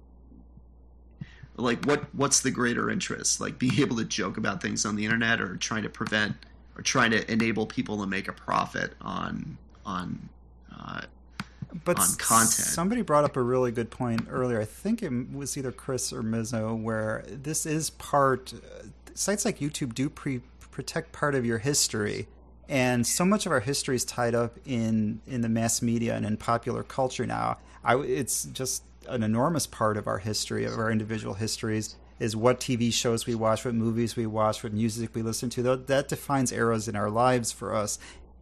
like what what's the greater interest, like being able to joke about things on the internet or trying to prevent or trying to enable people to make a profit on on uh,
But
on content.
somebody brought up a really good point earlier. I think it was either Chris or Mizzo, where this is part. Uh, sites like YouTube do pre- protect part of your history, and so much of our history is tied up in in the mass media and in popular culture now. I, it's just an enormous part of our history, of our individual histories, is what T V shows we watch, what movies we watch, what music we listen to. That, that defines eras in our lives for us.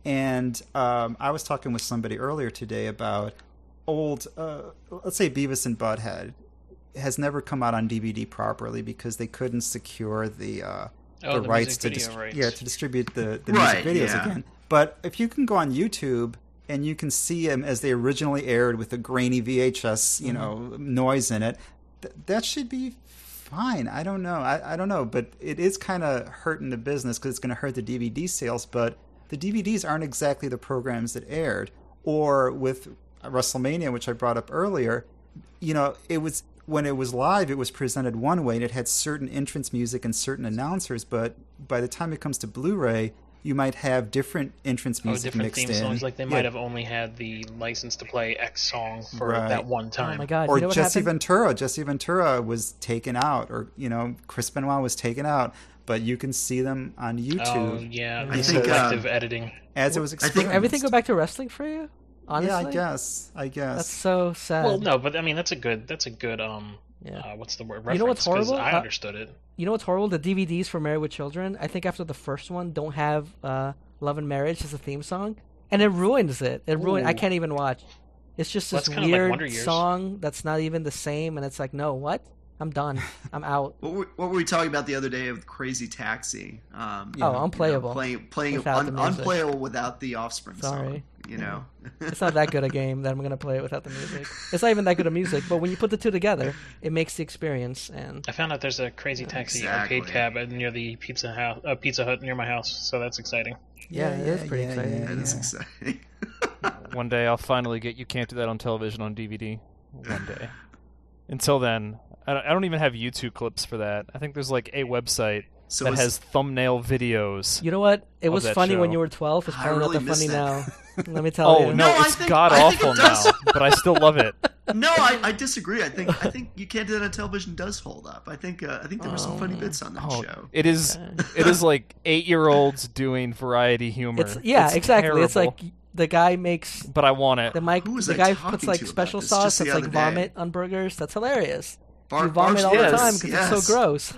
And um, I was talking with somebody earlier today about old, uh, let's say Beavis and Butthead has never come out on D V D properly because they couldn't secure the uh,
Oh,
the,
the
rights
music
to
video
dist-
rights.
yeah to distribute the, the
Right,
music videos
yeah.
again. But if you can go on YouTube and you can see them as they originally aired with a grainy V H S, you know, noise in it, th- that should be fine. I don't know. I, I don't know, but it is kind of hurting the business because it's going to hurt the D V D sales. But the D V Ds aren't exactly the programs that aired. Or with WrestleMania, which I brought up earlier, you know, it was when it was live, it was presented one way and it had certain entrance music and certain announcers. But by the time it comes to Blu-ray, you might have different entrance
Oh,
music
different
mixed
theme
in.
songs. Like they
Yeah.
might have only had the license to play X song for
Right.
that one
Oh
time.
my god!
Or
you know what
Jesse
happened?
Ventura. Jesse Ventura was taken out, or you know, Chris Benoit was taken out, but you can see them on
Oh
YouTube
yeah,
I
the
think,
selective
um,
editing.
as it was
I think
experienced.
Everything go back to wrestling for you? Honestly,
Yeah, I guess. I guess.
that's so sad.
Well, no, but I mean that's a good. That's a good. Um,
Yeah.
uh, what's the word?
You know what's
Reference, 'cause
horrible?
I
Uh,
understood it.
You know what's horrible? The D V Ds for Married with Children, I think after the first one, don't have uh, Love and Marriage as a theme song, and it ruins it. It ruined. I
Ooh.
can't even watch. It's just
Well,
this
that's kinda like
weird
Wonder Years.
song that's not even the same, and it's like, no, what? I'm done. I'm out.
What were, what were we talking about the other day with Crazy Taxi? Um,
Oh,
you know,
unplayable.
playing playing
Without
un,
the music.
unplayable without the Offspring
Sorry.
song. You know,
It's not that good a game that I'm gonna play it without the music. It's not even that good of music, but when you put the two together, it makes the experience. And
I found out there's a Crazy Taxi
Exactly.
arcade cab near the Pizza House, uh, Pizza Hut near my house, so that's exciting.
yeah, it is pretty exciting.
that is
yeah.
exciting.
One day I'll finally get You Can't Do That on Television on D V D. One day. Until then, I don't, I don't even have YouTube clips for that. I think there's like a website
So
that
is-
has thumbnail videos.
You know what? It
Of
was
that
funny when
show.
you were twelve. It's
I
probably
really
not that funny
missed
now.
that.
Let me tell
Oh
you.
no,
No, I
it's
think-
god
I think it
awful
does.
now, but I still love it.
No, I, I disagree. I think I think You Can't Do That on Television does hold up. I think uh, I think there were some funny
Oh.
bits on that
Oh,
show.
it is. It is like eight-year-olds doing variety humor.
It's yeah, exactly. It's
terrible,
like the guy makes
but I want it.
the mic.
Who was
The
I
guy
talking
puts like
to about
special
this
sauce
just the
that's like
other day?
vomit on burgers. That's hilarious.
Bar-
You vomit all
Barstool-
the time
yes,
because
yes.
it's so gross.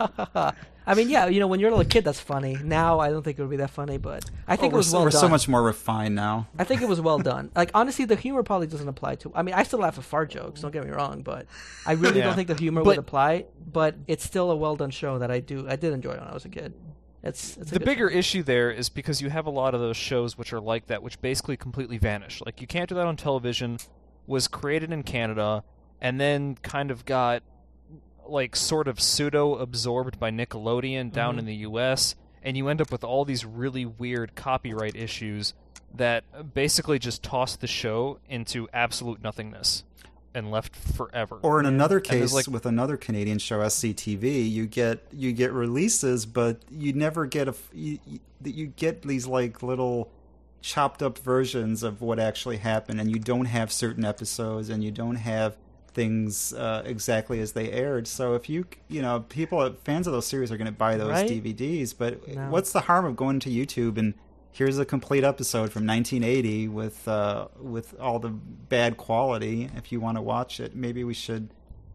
I mean, yeah, you know, when you're a little kid, that's funny. Now, I don't think it would be that funny, but I think
Oh,
it was
we're,
well
we're
done.
so much more refined now.
I think it was well done. Like honestly, the humor probably doesn't apply to. I mean, I still laugh at fart jokes. Don't get me wrong, but I really
Yeah.
don't think the humor
But-
would apply. But it's still a well done show that I do. I did enjoy when I was a kid. It's, it's a
The
good
bigger
show.
issue there is because you have a lot of those shows which are like that, which basically completely vanish. Like You Can't Do That on Television was created in Canada and then kind of got like sort of pseudo absorbed by Nickelodeon down
Mhm.
in the U S, and you end up with all these really weird copyright issues that basically just toss the show into absolute nothingness and left forever.
Or in another
And there's,
case,
like-
with another Canadian show, S C T V, you get you get releases, but you never get a f- you, you, you get these like little chopped up versions of what actually happened, and you don't have certain episodes, and you don't have things uh, exactly as they aired. So if you you know people fans of those series are going to buy those
Right?
D V Ds, but
No.
what's the harm of going to YouTube and here's a complete episode from nineteen eighty with uh, with all the bad quality. If you want to watch it, maybe we should.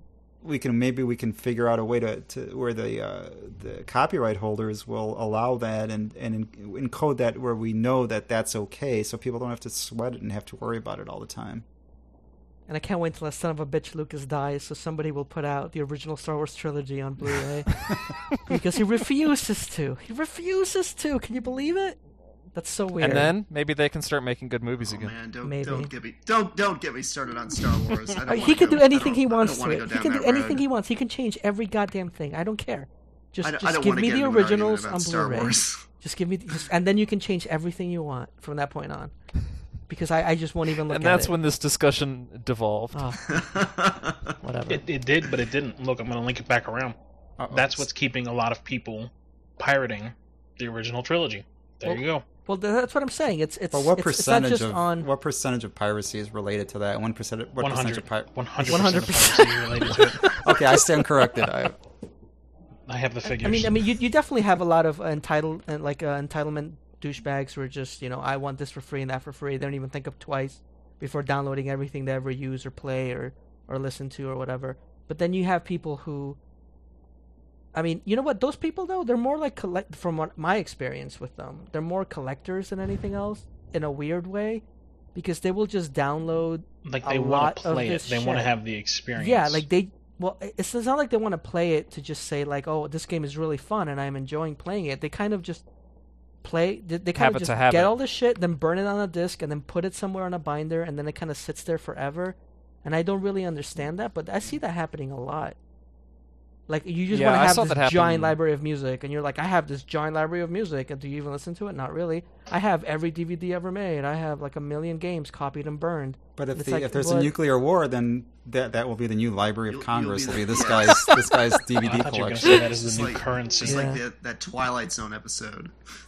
We can maybe we can figure out a way to, to where the uh, the copyright holders will allow that and and encode that where we know that that's okay, so people don't have to sweat it and have to worry about it all the time.
And I can't wait till that son of a bitch Lucas dies, so somebody will put out the original Star Wars trilogy on Blu-ray because he refuses to. He refuses to. Can you believe it? That's so weird.
and then maybe they can start making good movies
Oh
again.
man, don't
Maybe.
don't get me don't don't get me started on Star Wars. I don't
Uh,
wanna
he can
go-
do anything
I
he
don't- I
wants
don't
to
wanna
it.
go
He
down
can do
that
anything
road.
he wants. He can change every goddamn thing. I don't care. Just,
I don't, I
just
don't
give
wanna
me
get
the
into an argument
originals
about
on
Star
Blu-ray.
Wars.
Just give me, the, just, and then you can change everything you want from that point on, because I, I just won't even look
And
at
that's
it.
when this discussion devolved.
Oh, whatever.
It, it did, but it didn't. Look, I'm going to link it back around.
Uh-oh.
That's what's keeping a lot of people pirating the original trilogy. There
Well,
you go.
Well, th- that's what I'm saying. It's it's
But what
it's, it's not
percentage
just
of
on.
what percentage of piracy is related to that? One percent. What percentage of piracy?
one hundred.
one hundred
percent related to it.
Okay, I stand corrected. I,
I have the figures.
I mean, I mean, you you definitely have a lot of entitled and like uh, entitlement douchebags who are just, you know, I want this for free and that for free. They don't even think of twice before downloading everything they ever use or play or or listen to or whatever. But then you have people who, I mean, you know what? Those people though, they're more like collect. From what my experience with them, they're more collectors than anything else in a weird way, because they will just download.
like
a
they want
lot
to
of
play it.
this
They want to
shit.
have the experience.
Yeah, like they. Well, it's, it's not like they want to play it to just say like, "Oh, this game is really fun and I'm enjoying playing it." They kind of just play. They, they kind
Have
of
it
just
to have
get
it.
all this shit, then burn it on a disc, and then put it somewhere on a binder, and then it kind of sits there forever. And I don't really understand that, but I see that happening a lot. Like you just
Yeah,
want
I
to
saw
have
that
this
happen-
giant library of music, and you're like, "I have this giant library of music," and do you even listen to it? Not really. I have every D V D ever made. I have like a million games copied and burned.
but if
It's
the,
like,
if there's
what-
a nuclear war, then that that will be the new Library of
You'll- you'll
Congress.
be
Will be
the-
this
yeah.
guy's this guy's D V
I
D
thought you were going to
collection.
say that is
It's
the new
like-
currency.
It's
Yeah.
like that, that Twilight Zone episode.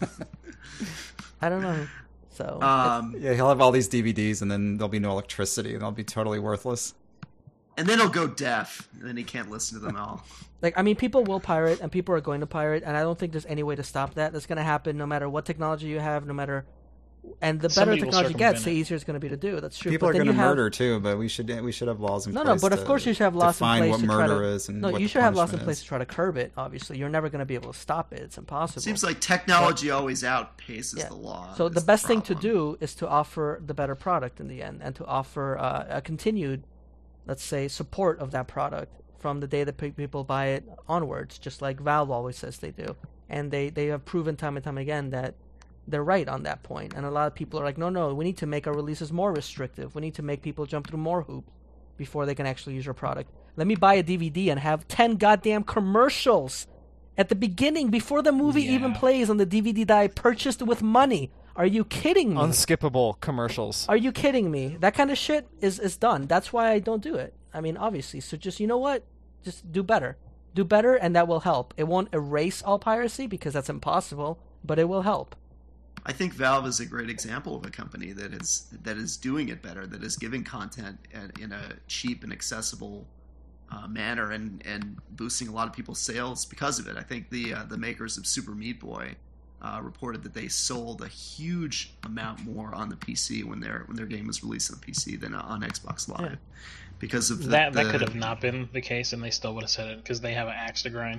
I don't know. So
Um,
Yeah, he'll have all these D V Ds, and then there'll be no electricity, and they'll be totally worthless.
and then he'll go deaf, and then he can't listen to them all.
Like, I mean, people will pirate, and people are going to pirate, and I don't think there's any way to stop that. That's going to happen no matter what technology you have, no matter... And the
Somebody
better
will
technology gets, the
circumvent it.
easier it's going to be to do. That's true.
People
but
are
then
going to
you have-
murder too, but we should we should have laws in
No,
place.
no, but of
to
course you should have laws in
define
place
what
to try
murder
to...
is and
No,
what
you
the
should have laws in
punishment
place
is.
to try to curb it, obviously. You're never going to be able to stop it. It's impossible.
Seems like technology always outpaces
Yeah.
the law.
So
is
the best thing to
problem.
do is to offer the better product in the end, and to offer uh, a continued, let's say, support of that product from the day that pe- people buy it onwards, just like Valve always says they do. And they, they have proven time and time again that they're right on that point. And a lot of people are like, no, no, we need to make our releases more restrictive. We need to make people jump through more hoops before they can actually use our product. Let me buy a D V D and have ten goddamn commercials at the beginning before the movie
Yeah.
even plays on the D V D that I purchased with money. Are you kidding me?
Unskippable commercials.
Are you kidding me? That kind of shit is, is done. That's why I don't do it. I mean, obviously. So just, you know what? Just do better. Do better, and that will help. It won't erase all piracy, because that's impossible, but it will help.
I think Valve is a great example of a company that is that is doing it better, that is giving content at, in a cheap and accessible uh, manner, and, and boosting a lot of people's sales because of it. I think the uh, the makers of Super Meat Boy uh, reported that they sold a huge amount more on the P C when their when their game was released on the P C than on Xbox Live,
Yeah.
because of the,
that
the,
that could have not been the case, and they still would have said it because they have an axe to grind.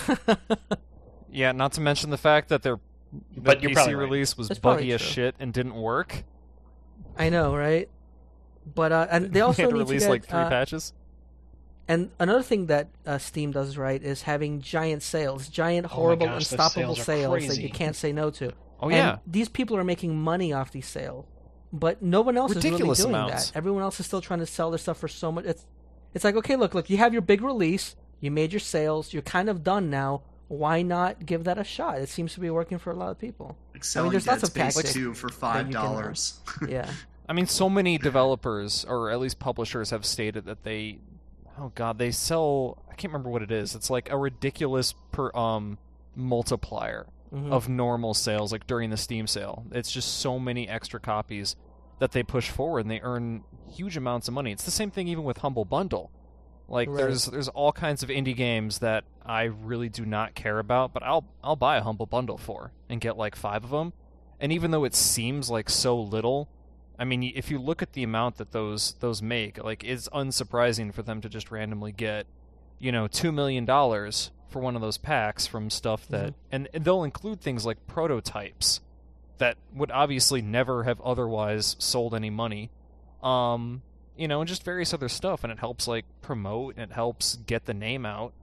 Yeah, not to mention the fact that their
But
the
you're
P C
probably right.
release was
That's probably
buggy as
true.
shit and didn't work.
I know, right? But uh, and they also
they had to
need
release
to get,
like three
uh,
patches.
And another thing that uh, Steam does right is having giant sales, giant,
Oh my
horrible,
gosh, those
unstoppable
sales are
sales that
crazy.
you can't say no to.
Oh
and
yeah,
these people are making money off these sales, but no one else
Ridiculous
is really doing
amounts.
that. Everyone else is still trying to sell their stuff for so much. It's it's like, okay, look, look, you have your big release, you made your sales, you're kind of done now. Why not give that a shot? It seems to be working for a lot of people.
like selling
there's
Dead
lots of
Space
tactics
two for
that
five
you can, uh,
dollars.
Yeah.
I mean, so many developers or at least publishers have stated that they, oh god, they sell. I can't remember what it is. It's like a ridiculous per um multiplier
Mhm.
of normal sales, like during the Steam sale. It's just so many extra copies that they push forward, and they earn huge amounts of money. It's the same thing even with Humble Bundle. Like
Right.
there's there's all kinds of indie games that I really do not care about, but I'll I'll buy a Humble Bundle for and get like five of them. And even though it seems like so little, I mean, if you look at the amount that those those make, like it's unsurprising for them to just randomly get, you know, two million dollars for one of those packs from stuff that, and, and they'll include things like prototypes that would obviously never have otherwise sold any money, um, you know, and just various other stuff, and it helps like promote, and it helps get the name out.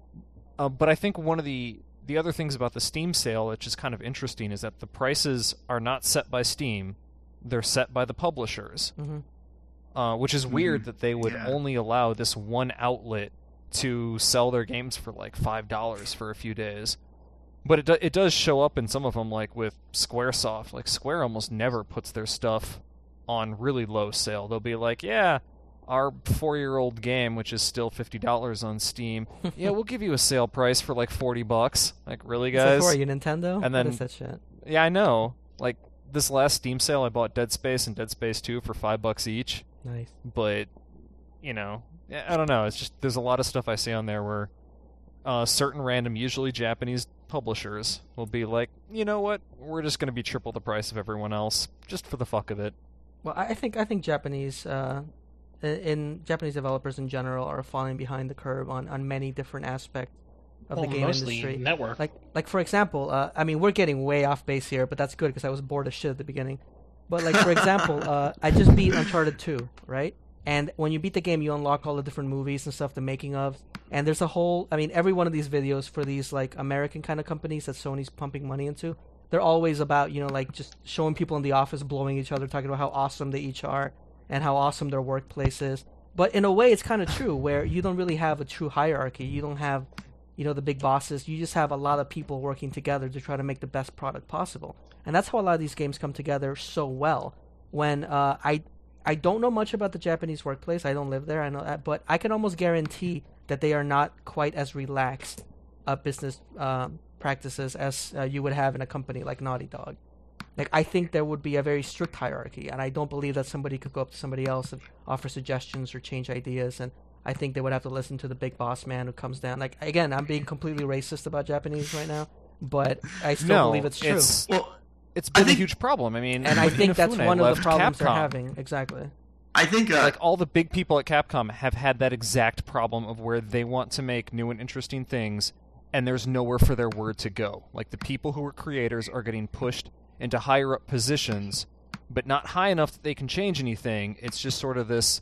Uh, but I think one of the the other things about the Steam sale, which is kind of interesting, is that the prices are not set by Steam. They're set by the publishers,
Mhm.
uh, which is weird
Mhm.
that they would
Yeah.
only allow this one outlet to sell their games for like five dollars for a few days. But it do- it does show up in some of them, like with SquareSoft. Like Square almost never puts their stuff on really low sale. They'll be like, yeah, our four-year-old game, which is still fifty dollars on Steam, yeah, we'll give you a sale price for like forty bucks. Like, really,
It's like,
guys?
who are you, Nintendo?
And
What
then-
is that shit?
Yeah, I know. Like, this last Steam sale, I bought Dead Space and Dead Space two for five bucks each.
Nice.
But, you know, I don't know. It's just, there's a lot of stuff I see on there where uh, certain random, usually Japanese publishers will be like, you know what, we're just going to be triple the price of everyone else, just for the fuck of it.
Well, I I think I think Japanese, uh, in, in Japanese developers in general are falling behind the curve on, on many different aspects of
Well,
the game
mostly
industry.
network.
Like, like for example, uh, I mean, we're getting way off base here, but that's good because I was bored as shit at the beginning. But like, for example, uh, I just beat Uncharted two, right? And when you beat the game, you unlock all the different movies and stuff, the making of. And there's a whole, I mean, every one of these videos for these like American kind of companies that Sony's pumping money into, they're always about, you know, like just showing people in the office blowing each other, talking about how awesome they each are and how awesome their workplace is. But in a way, it's kind of true where you don't really have a true hierarchy. You don't have, you know, the big bosses. You just have a lot of people working together to try to make the best product possible. And that's how a lot of these games come together so well. When uh, I I don't know much about the Japanese workplace. I don't live there. I know that, but I can almost guarantee that they are not quite as relaxed uh, business um, practices as uh, you would have in a company like Naughty Dog. Like, I think there would be a very strict hierarchy, and I don't believe that somebody could go up to somebody else and offer suggestions or change ideas. And I think they would have to listen to the big boss man who comes down. Like, again, I'm being completely racist about Japanese right now, but I still
no,
believe it's true.
It's,
Well,
it's been
I think-
a huge problem. I mean,
and I
when
think that's
Inafune
one of
left
the problems they're
Capcom,
having. Exactly.
I think uh,
like all the big people at Capcom have had that exact problem of where they want to make new and interesting things, and there's nowhere for their word to go. Like the people who are creators are getting pushed into higher up positions, but not high enough that they can change anything. It's just sort of this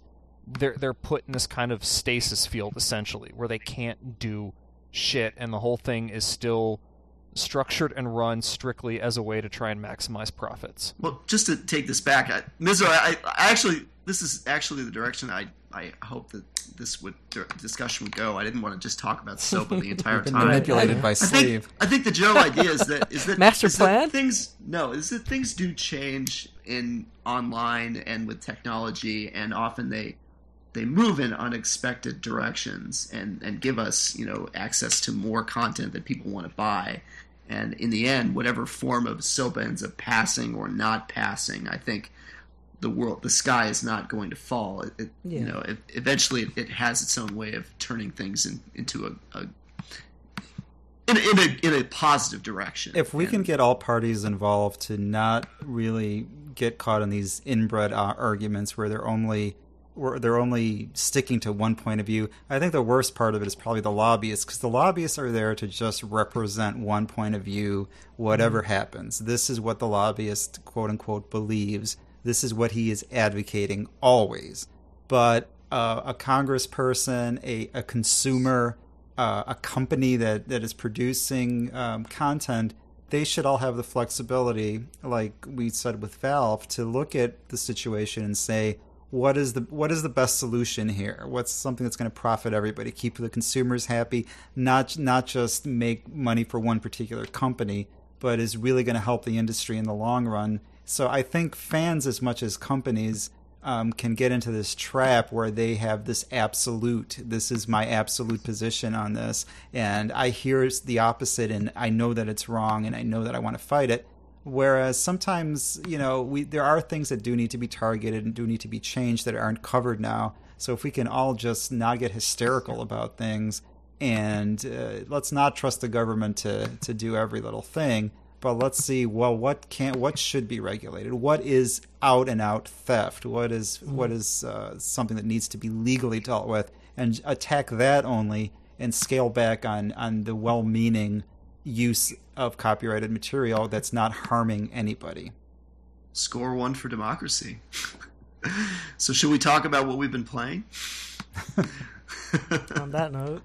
they're they're put in this kind of stasis field essentially, where they can't do shit, and the whole thing is still structured and run strictly as a way to try and maximize profits.
Well, just to take this back, I, Mizo, I, I actually, this is actually the direction I, I hope that this would discussion would go. I didn't want to just talk about SOPA the entire
Been
time.
manipulated by
I
Sleeve.
think, I think the general idea is that is that
Master
is that
plan?
things no is that things do change in online and with technology, and often they they move in unexpected directions and and give us, you know, access to more content that people want to buy. And in the end, whatever form of SOPA ends up passing or not passing, I think the world, the sky is not going to fall. It, it,
Yeah.
You know, it, eventually it, it has its own way of turning things in, into a, a in, in a in a positive direction.
If we
And-
can get all parties involved to not really get caught in these inbred uh, arguments where they're only where they're only sticking to one point of view, I think the worst part of it is probably the lobbyists, because the lobbyists are there to just represent one point of view, whatever mm-hmm. happens. This is what the lobbyist, quote unquote, believes. This is what he is advocating always. But uh, a congressperson, a, a consumer, uh, a company that, that is producing um, content, they should all have the flexibility, like we said with Valve, to look at the situation and say, what is the what is the best solution here? What's something that's going to profit everybody, keep the consumers happy, not not just make money for one particular company, but is really going to help the industry in the long run. So I think fans, as much as companies, um, can get into this trap where they have this absolute, this is my absolute position on this, and I hear the opposite, and I know that it's wrong, and I know that I want to fight it. Whereas sometimes, you know, we there are things that do need to be targeted and do need to be changed that aren't covered now. So if we can all just not get hysterical about things, and uh, let's not trust the government to, to do every little thing, but let's see, well, what can what should be regulated? What is out and out theft? What is what is uh, something that needs to be legally dealt with? And attack that only, and scale back on, on the well-meaning use of copyrighted material that's not harming anybody.
Score one for democracy. So should we talk about what we've been playing?
On that note,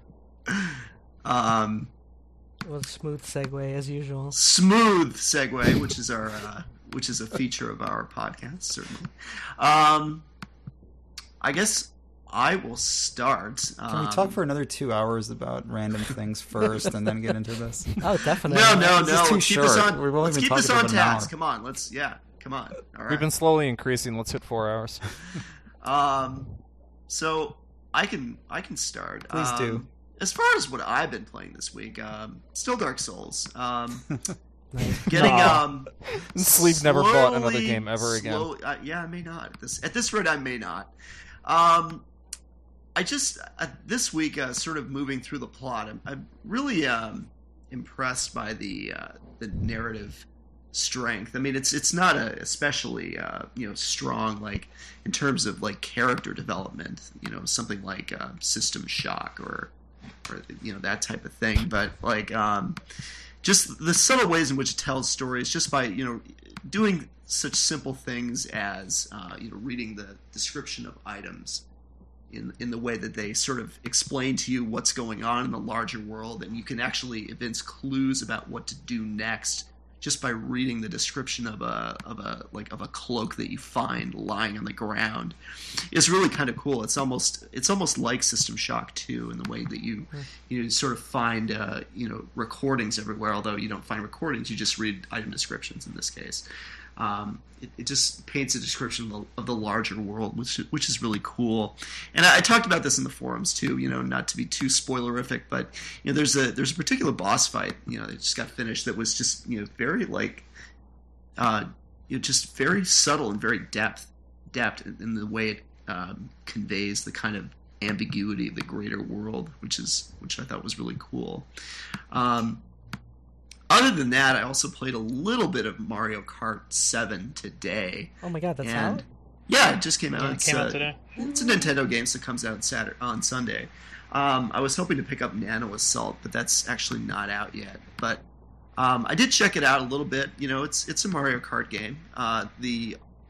um,
it was a smooth segue as usual.
Smooth segue, which is our uh, which is a feature of our podcast, certainly. Um, I guess I will start.
Can
um,
we talk for another two hours about random things first and then get into this?
Oh, definitely.
No, no,
This
no.
is too
Let's keep
short.
us on,
We've only
let's
been
keep us
talking
on
about an
task.
hour.
Come on, let's yeah, come on. All right.
We've been slowly increasing. Let's hit four hours.
Um, so I can I can start.
Please
um,
do.
As far as what I've been playing this week, um, still Dark Souls. Um,
Nice.
getting
No.
um,
Sleeve never bought another
slowly-
game ever again.
slow- uh, yeah, I may not. At this at this rate, I may not. Um, I just uh, this week, uh, sort of moving through the plot, I'm, I'm really um, impressed by the uh, the narrative strength. I mean, it's it's not a especially uh, you know strong like in terms of like character development. You know, something like uh, System Shock or or you know that type of thing. But like um, just the subtle ways in which it tells stories, just by you know doing such simple things as uh, you know reading the description of items in in the way that they sort of explain to you what's going on in the larger world, and you can actually evince clues about what to do next just by reading the description of a of a like of a cloak that you find lying on the ground. It's really kind of cool. It's almost it's almost like System Shock two in the way that you you know, sort of find uh, you know recordings everywhere. Although you don't find recordings, you just read item descriptions in this case. Um, it, it just paints a description of the, of the larger world, which which is really cool. And I, I talked about this in the forums too. You know, not to be too spoilerific, but you know, there's a there's a particular boss fight. You know, that just got finished that was just you know very like, uh, you know, just very subtle and very depth depth in, in the way it um, conveys the kind of ambiguity of the greater world, which is which I thought was really cool. Um, Other than that, I also played a little bit of Mario Kart seven today.
Oh my god, that's
and
out?
yeah, it just came out.
Yeah, it
It's,
came out
uh,
today.
It's a Nintendo game, so it comes out Saturday, on Sunday. Um, I was hoping to pick up Nano Assault, but that's actually not out yet. But um, I did check it out a little bit. You know, it's it's a Mario Kart game. Uh, the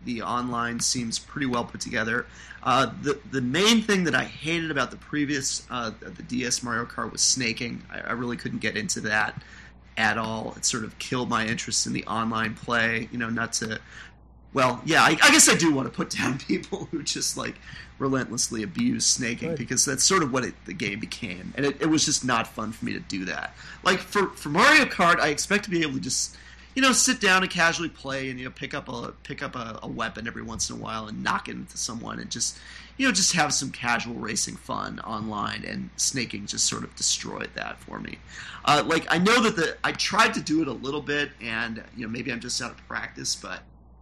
the online seems pretty well put together. Uh, the the main thing that I hated about the previous uh, the D S Mario Kart was snaking. I, I really couldn't get into that at all. It sort of killed my interest in the online play. You know, not to. Well, yeah, I, I guess I do want to put down people who just like relentlessly abuse snaking
Good.
because that's sort of what it, the game became, and it, it was just not fun for me to do that. Like for for Mario Kart, I expect to be able to just you know sit down and casually play and you know pick up a pick up a, a weapon every once in a while and knock it into someone and just you know just have some casual racing fun online. And snaking just sort of destroyed that for me. Uh, like I know that the I tried to do it a little bit, and you know maybe I'm just out of practice, but.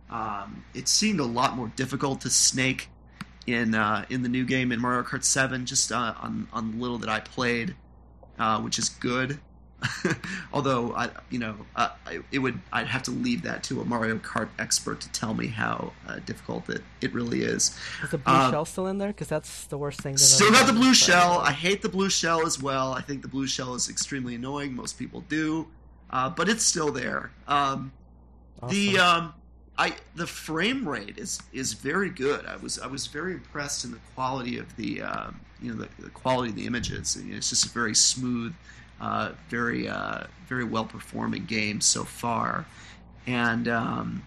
Um, it seemed a lot more difficult to snake in uh, in the new game in Mario Kart seven, just uh, on on the little that I played, uh, which is good. Although I, you know, uh, I, it would I'd have to leave that to a Mario Kart expert to tell me how uh, difficult it, it really is.
Is the blue
Uh,
shell still in there? Because that's the worst thing. That
Still
I've
got the
ever
blue
done.
shell. I hate the blue shell as well. I think the blue shell is extremely annoying. Most people do, uh, but it's still there. Um, The
Awesome.
um, I the frame rate is is very good. I was I was very impressed in the quality of the uh, you know the, the quality of the images. You know, it's just a very smooth, uh, very uh, very well performing game so far, and um,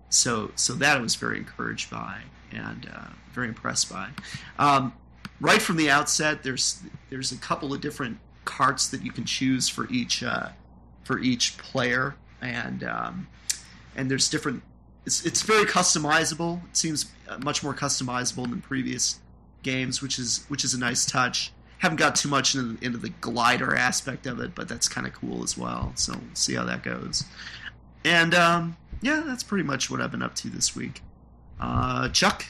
so so that I was very encouraged by and uh, very impressed by. Um, right from the outset, there's there's a couple of different carts that you can choose for each uh, for each player, and um, and there's different. It's it's very customizable. It seems uh, much more customizable than previous games, which is which is a nice touch. Haven't got too much into, into the glider aspect of it, but that's kind of cool as well. So we'll see how that goes. And um, yeah, that's pretty much what I've been up to this week. Uh, Chuck?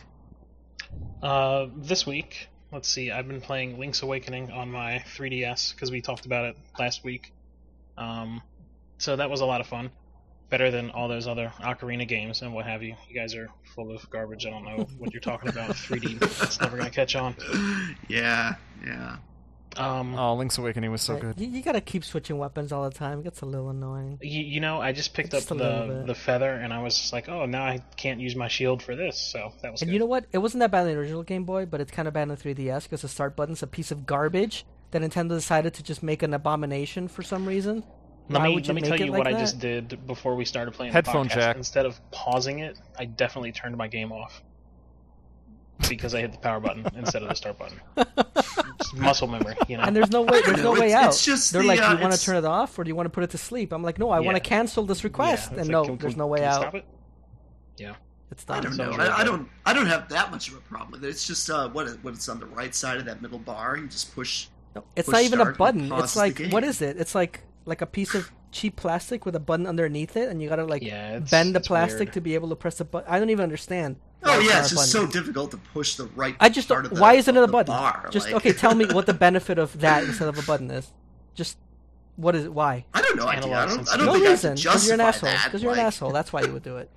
Uh, this week, let's see, I've been playing Link's Awakening on my three D S because we talked about it last week. Um, so that was a lot of fun. Better than all those other Ocarina games and what have you. You guys are full of garbage. I don't know what you're talking about. three D, it's never going to catch on.
Yeah, yeah.
Um,
Oh, Link's Awakening was so
Yeah,
good.
You, you gotta keep switching weapons all the time. It gets a little annoying.
you, you know, I just picked
Just
up
a little
the
bit.
the feather, and I was just like, oh, now I can't use my shield for this. So that was
And
good.
you know what? It wasn't that bad in the original Game Boy, but it's kind of bad in the three D S because the start button's a piece of garbage that Nintendo decided to just make an abomination for some reason.
Let
Why
me
would you
let me
make
tell
it
you
like
what I
that?
just did before we started playing
Headphone
the podcast.
jack.
Instead of pausing it, I definitely turned my game off because I hit the power button instead of the start button. Just muscle memory, you know.
And there's no way, there's
know,
no way
it's-
out.
it's just
They're
the,
like,
uh,
do you want to
it's-
turn it off or do you want to put it to sleep? I'm like, no, I want to
Yeah.
cancel this request.
Yeah, it's
and
like,
no,
can-
there's
can-
no way
can you
out.
Stop it? Yeah.
It's
I
done.
don't
So
know.
it's really
I, I
good.
don't. I don't have that much of a problem with it. It's just uh, what it- what it's on the right side of that middle bar. You just push.
No, it's
push
not even a
start and
button.
pause
It's
the
like,
game.
what is it? It's like like a piece of cheap plastic with a button underneath it, and you gotta like
Yeah, it's-
bend the
it's
plastic
weird.
to be able to press the button. I don't even understand.
Oh
why
yeah,
not
it's
a
just so
button.
difficult to push the right.
I just
part
don't.
of the,
Why isn't it
of
a
the
button?
bar,
Just
like-
okay. Tell me what the benefit of that instead of a button is. Just what is it? Why?
I don't know. I,
Analog
I don't. I
sensitive.
don't
No
think
reason.
I can
Because you're an
justify
asshole.
that.
Because you're
like-
an asshole. That's why you would do it.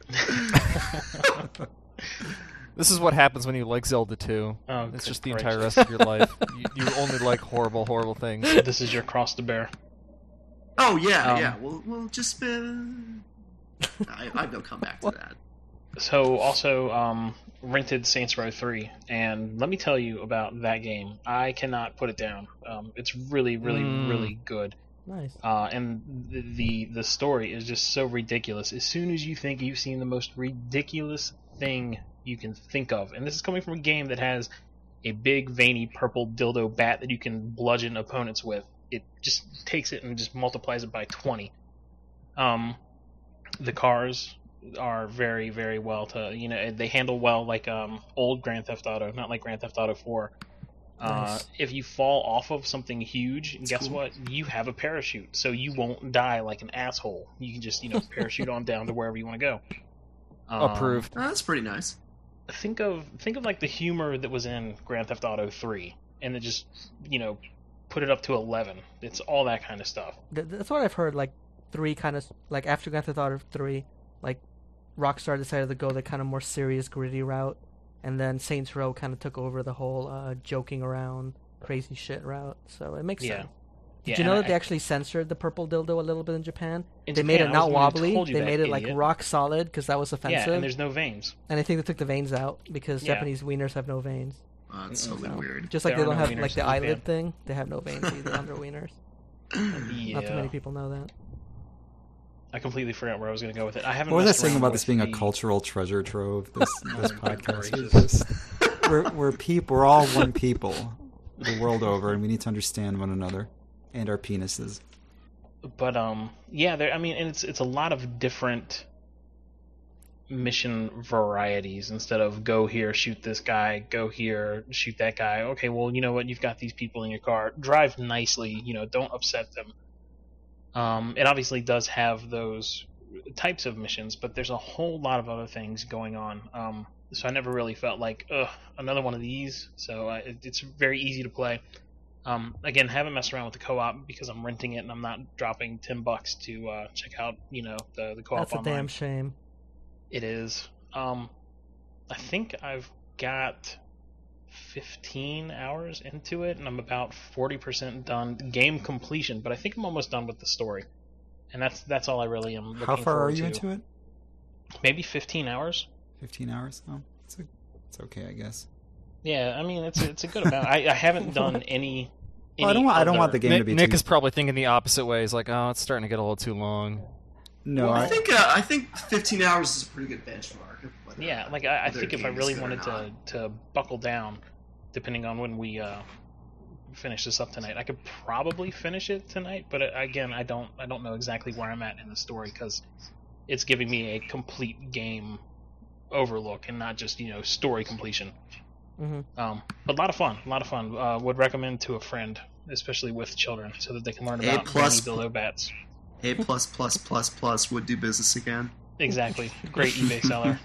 This is what happens when you like Zelda two.
Oh,
It's
good
just the
Christ.
entire rest of your life. You, you only like horrible, horrible things.
This is your cross to bear.
Oh yeah,
Um,
yeah. We'll we'll just. Uh, I I will come back to that.
So also um, rented Saints Row three, and let me tell you about that game. I cannot put it down. Um, it's really, really,
Mm.
really good.
Nice.
Uh, and the, the the story is just so ridiculous. As soon as you think you've seen the most ridiculous thing you can think of, and this is coming from a game that has a big veiny purple dildo bat that you can bludgeon opponents with, it just takes it and just multiplies it by twenty. Um, the cars are very, very well to you know they handle well like um old Grand Theft Auto, not like Grand Theft Auto four. Uh,
Nice.
if you fall off of something huge,
That's
guess
cool.
what? You have a parachute, so you won't die like an asshole. You can just, you know, parachute on down to wherever you want to go. Um,
Approved.
Oh, that's pretty nice.
Think of think of like the humor that was in Grand Theft Auto three, and then just, you know, put it up to eleven. It's all that kind of stuff.
Th- That's what I've heard. Like three kind of like after Grand Theft Auto three, like Rockstar decided to go the kind of more serious, gritty route, and then Saints Row kind of took over the whole uh, joking around, crazy shit route. So it makes
Yeah.
sense. Did
Yeah,
you know
and
that
I-
they actually censored the purple dildo a little bit in Japan?
In
They made
Japan,
it
I was
not
the one who
wobbly.
told you
They
that,
made it like
idiot.
rock solid because that was offensive.
Yeah, and there's no veins.
And I think they took the veins out because
Yeah.
Japanese wieners have no veins.
Oh, that's
Mm-mm.
totally
So,
weird.
just like
There
they
are
don't
no
have
wieners
like the
in Japan.
eyelid thing, they have no veins either on their wieners.
Yeah.
Not too many people know that.
I completely forgot where I was going to go with it. I haven't.
What was I
messed
saying
around
about
with
this being a
the-
cultural treasure trove? This this
Oh,
podcast. We're,
gracious.
just, we're we're people. We're all one people, the world over, and we need to understand one another and our penises.
But um, yeah, there. I mean, and it's it's a lot of different mission varieties instead of go here, shoot this guy, go here, shoot that guy. Okay, well, you know what? You've got these people in your car. Drive nicely. You know, don't upset them. Um, it obviously does have those types of missions, but there's a whole lot of other things going on. Um, so I never really felt like, ugh, another one of these. So uh, it, it's very easy to play. Um, again, haven't messed around with the co-op because I'm renting it and I'm not dropping ten bucks to uh, check out, you know, the the co-op
That's a
online.
damn shame.
It is. Um, I think I've got fifteen hours into it, and I'm about forty percent done game completion. But I think I'm almost done with the story, and that's that's all I really am looking
How far are
forward
you
to.
into it?
Maybe fifteen hours.
Fifteen hours? Oh, it's a, it's okay, I guess.
Yeah, I mean it's a, it's a good amount. I, I haven't done any.
Well, I
any
don't want. I don't want
other-
the game to
Nick,
be
Nick
too.
is probably thinking the opposite way. He's like, oh, it's starting to get a little too long.
No,
well, I
I,
think uh, I think fifteen hours is a pretty good benchmark. Of whether,
Yeah, like I, I
whether a
think if I
game is
really
good or
wanted
not.
to to buckle down, depending on when we uh, finish this up tonight, I could probably finish it tonight. But uh, again, I don't I don't know exactly where I'm at in the story because it's giving me a complete game overlook and not just you know story completion.
hmm
Um, but a lot of fun, a lot of fun. Uh, would recommend to a friend, especially with children, so that they can learn
A
about
plus-
Granny Billo bats.
A plus plus plus plus would do business again.
Exactly, great eBay seller.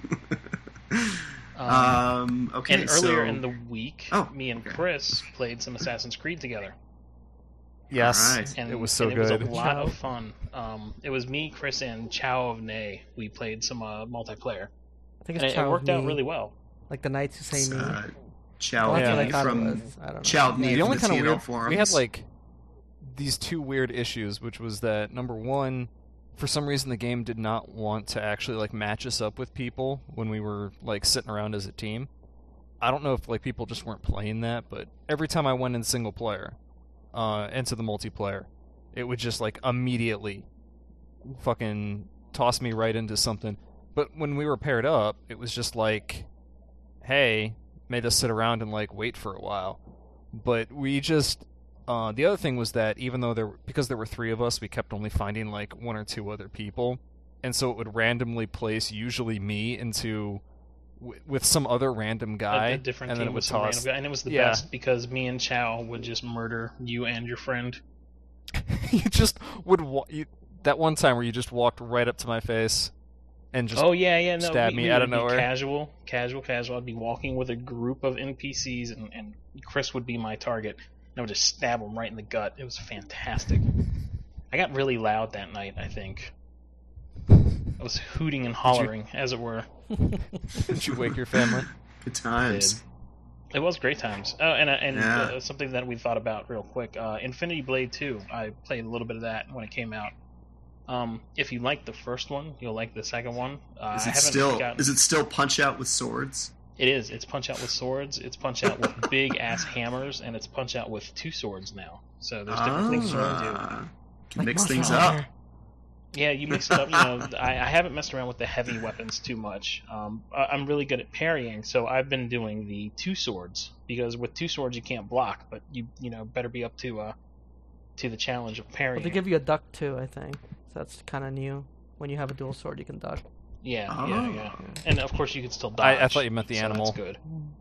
Um,
um, okay,
and earlier
so,
in the week,
Oh,
me and
okay.
Chris played some Assassin's Creed together.
Yes,
Alright.
And
it was so
and
good.
It was a lot
Chow.
of fun. Um, it was me, Chris, and Chow of Nay. We played some uh, multiplayer,
I think
and
it's
it,
Chow
it
of
worked out
Me,
really well.
like the Knights Who
it's,
Say Me.
uh, Chow
Well, that's
Yeah.
what I
Me
thought it
from
was. I don't know.
Chow of Me
the
from
only
the
kind
T
of
N L
weird
forums.
we had like these two weird issues, which was that number one, for some reason the game did not want to actually like match us up with people when we were like sitting around as a team. I don't know if like people just weren't playing that, but every time I went in single player, uh, into the multiplayer, it would just like immediately fucking toss me right into something. But when we were paired up, it was just like, hey, made us sit around and like wait for a while. But we just uh, the other thing was that even though there because there were three of us, we kept only finding like one or two other people, and so it would randomly place usually me into w- with some other random guy,
a, a different
and then
team
it would
with some
toss.
random guy, and it was the
Yeah.
best because me and Chow would just murder you and your friend.
you just would wa- you, that one time where you just walked right up to my face and just
oh yeah, yeah, no,
stab
we,
me
we
out
would
of
be
nowhere.
Casual, casual, casual. I'd be walking with a group of N P Cs, and, and Chris would be my target. And I would just stab him right in the gut. It was fantastic. I got really loud that night, I think. I was hooting and hollering, as it were.
did you wake your family?
Good times.
It was great times. Oh, and uh, and
Yeah.
uh, something that we thought about real quick. Uh, Infinity Blade two. I played a little bit of that when it came out. Um, if you like the first one, you'll like the second one. Uh,
Is
I
it
haven't
still
gotten...
is it still punch out with swords?
It is. It's punch out with swords. It's punch out with big ass hammers, and it's punch out with two swords now. So there's different things you can do.
Ah, can
Like
mix
Monster
things
Hunter.
up.
Yeah, you mix it up. You know, I, I haven't messed around with the heavy weapons too much. Um, I, I'm really good at parrying, so I've been doing the two swords because with two swords you can't block, but you you know better be up to uh to the challenge of parrying.
But they give you a duck too, I think. So that's kind of new. When you have a dual sword, you can duck.
yeah,
Oh.
yeah, yeah. And of course you can still
I-
dodge.
I thought you meant the
so
animal.
That's good.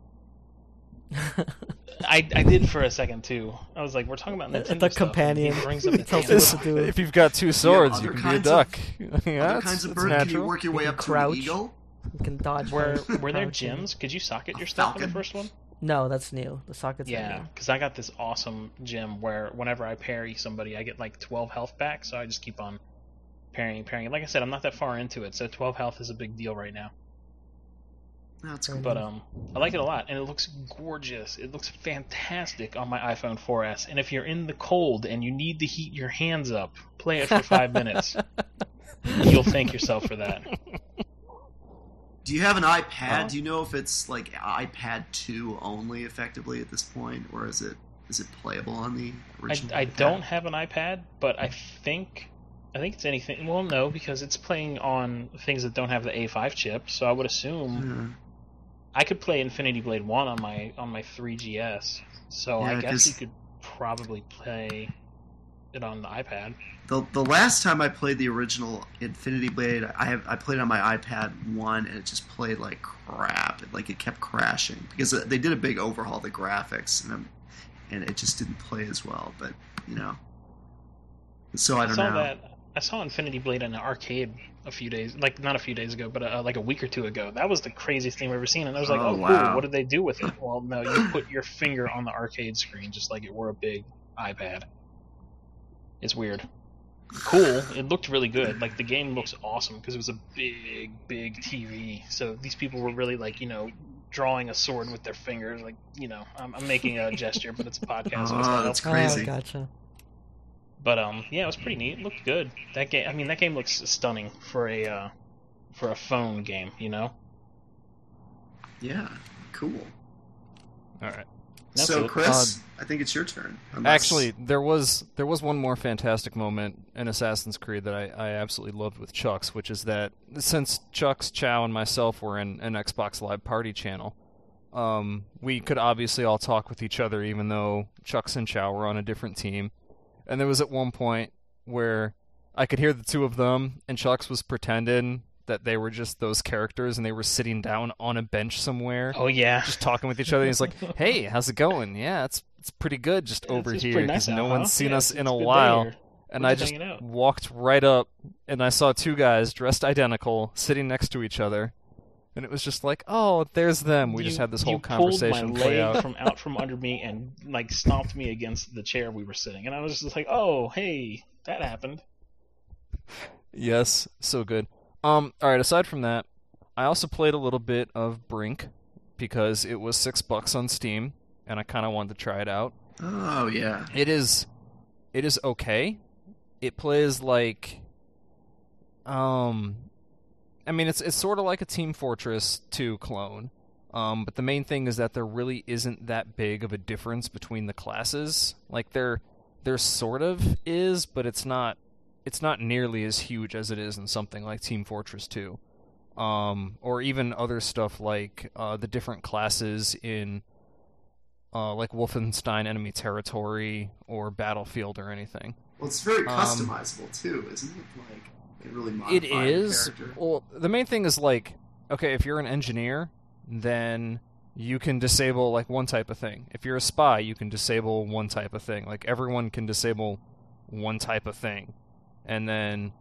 I, I did for a second too. I was like, we're talking about
The
Nintendo stuff,
companion.
and he brings up
It tells
Nintendo
you
stuff.
what to do.
If you've got two swords,
other
you can be a
kinds
duck.
of-
yeah,
Other
that's,
kinds of
that's
bird, can you
natural.
work your way
You
up
can
to an
crouch.
eagle?
You can dodge.
Were
by
were there
crouching.
gems? Could you socket
A
your stuff in the
falcon?
first one?
No, that's new. The sockets are
Yeah,
new.
because I got this awesome gem where whenever I parry somebody, I get like twelve health back, so I just keep on parrying, parrying. Like I said, I'm not that far into it, so twelve health is a big deal right now.
That's
Very
cool.
But
nice.
um, I like it a lot, and it looks gorgeous. It looks fantastic on my iPhone four S. And if you're in the cold and you need to heat your hands up, play it for five minutes. You'll thank yourself for that.
Do you have an iPad?
Oh.
Do you know if it's like iPad two only, effectively at this point, or is it is it playable on the
I,
original?
I
iPad?
don't have an iPad, but I think I think it's anything. Well, no, because it's playing on things that don't have the A five chip. So I would assume
Yeah.
I could play Infinity Blade one on my on my three G S. So
Yeah,
I guess
'cause-
you could probably play it on the iPad.
The the last time I played the original Infinity Blade, I have I played it on my iPad one, and it just played like crap. It, like it kept crashing because they did a big overhaul of the graphics, and and it just didn't play as well. But you know, so I
I
don't
saw
know.
that. I saw Infinity Blade in an arcade a few days, like not a few days ago, but uh, like a week or two ago. That was the craziest thing I've ever seen, and I was like,
Oh,
"Oh,
wow.
cool! What did they do with it?" Well, no, you put your finger on the arcade screen just like it were a big iPad. It's weird. Cool. It looked really good. Like the game looks awesome because it was a big, big T V. So these people were really like, you know, drawing a sword with their fingers. Like, you know, I'm, I'm making a gesture, but it's a podcast. So it's
Oh,
not
that's
helpful.
crazy.
Oh, gotcha.
But um, yeah, it was pretty neat. It looked good. That game. I mean, that game looks stunning for a uh, for a phone game. You know.
Yeah, cool.
All right.
That's
so,
it.
Chris, I think it's your turn. Unless-
Actually, there was there was one more fantastic moment in Assassin's Creed that I, I absolutely loved with Chuck's, which is that since Chuck's, Chow, and myself were in an Xbox Live Party channel, um, we could obviously all talk with each other, even though Chuck's and Chow were on a different team. And there was at one point where I could hear the two of them, and Chuck's was pretending that they were just those characters, and they were sitting down on a bench somewhere.
Oh yeah.
Just talking with each other. And he's like, "Hey, how's it going? Yeah, it's it's pretty good just
Yeah,
over
it's
here
pretty
because
nice
no
out,
one's
huh?
seen
Yeah,
us
it's-
in
it's
a
a good day
while."
here.
And
We're
I
just
just
hanging out.
walked right up, and I saw two guys dressed identical sitting next to each other, and it was just like, "Oh, there's them." We
You-
just had this
you
whole conversation
pulled my
play
leg
out.
from out from under me and like stomped me against the chair we were sitting, and I was just like, "Oh, hey, that happened."
Yes, so good. Um, all right. Aside from that, I also played a little bit of Brink because it was six bucks on Steam, and I kind of wanted to try it out.
Oh yeah.
It is, it is okay. It plays like, um, I mean, it's it's sort of like a Team Fortress two clone. Um, but the main thing is that there really isn't that big of a difference between the classes. Like there, there sort of is, but it's not. It's not nearly as huge as it is in something like Team Fortress two. Um, or even other stuff like uh, the different classes in uh, like Wolfenstein Enemy Territory or Battlefield or anything.
Well, it's very
Um,
customizable too, isn't it? Like it really modifies
It is.
the character.
Well, the main thing is like, okay, if you're an engineer, then you can disable like one type of thing. If you're a spy, you can disable one type of thing. Like everyone can disable one type of thing. And then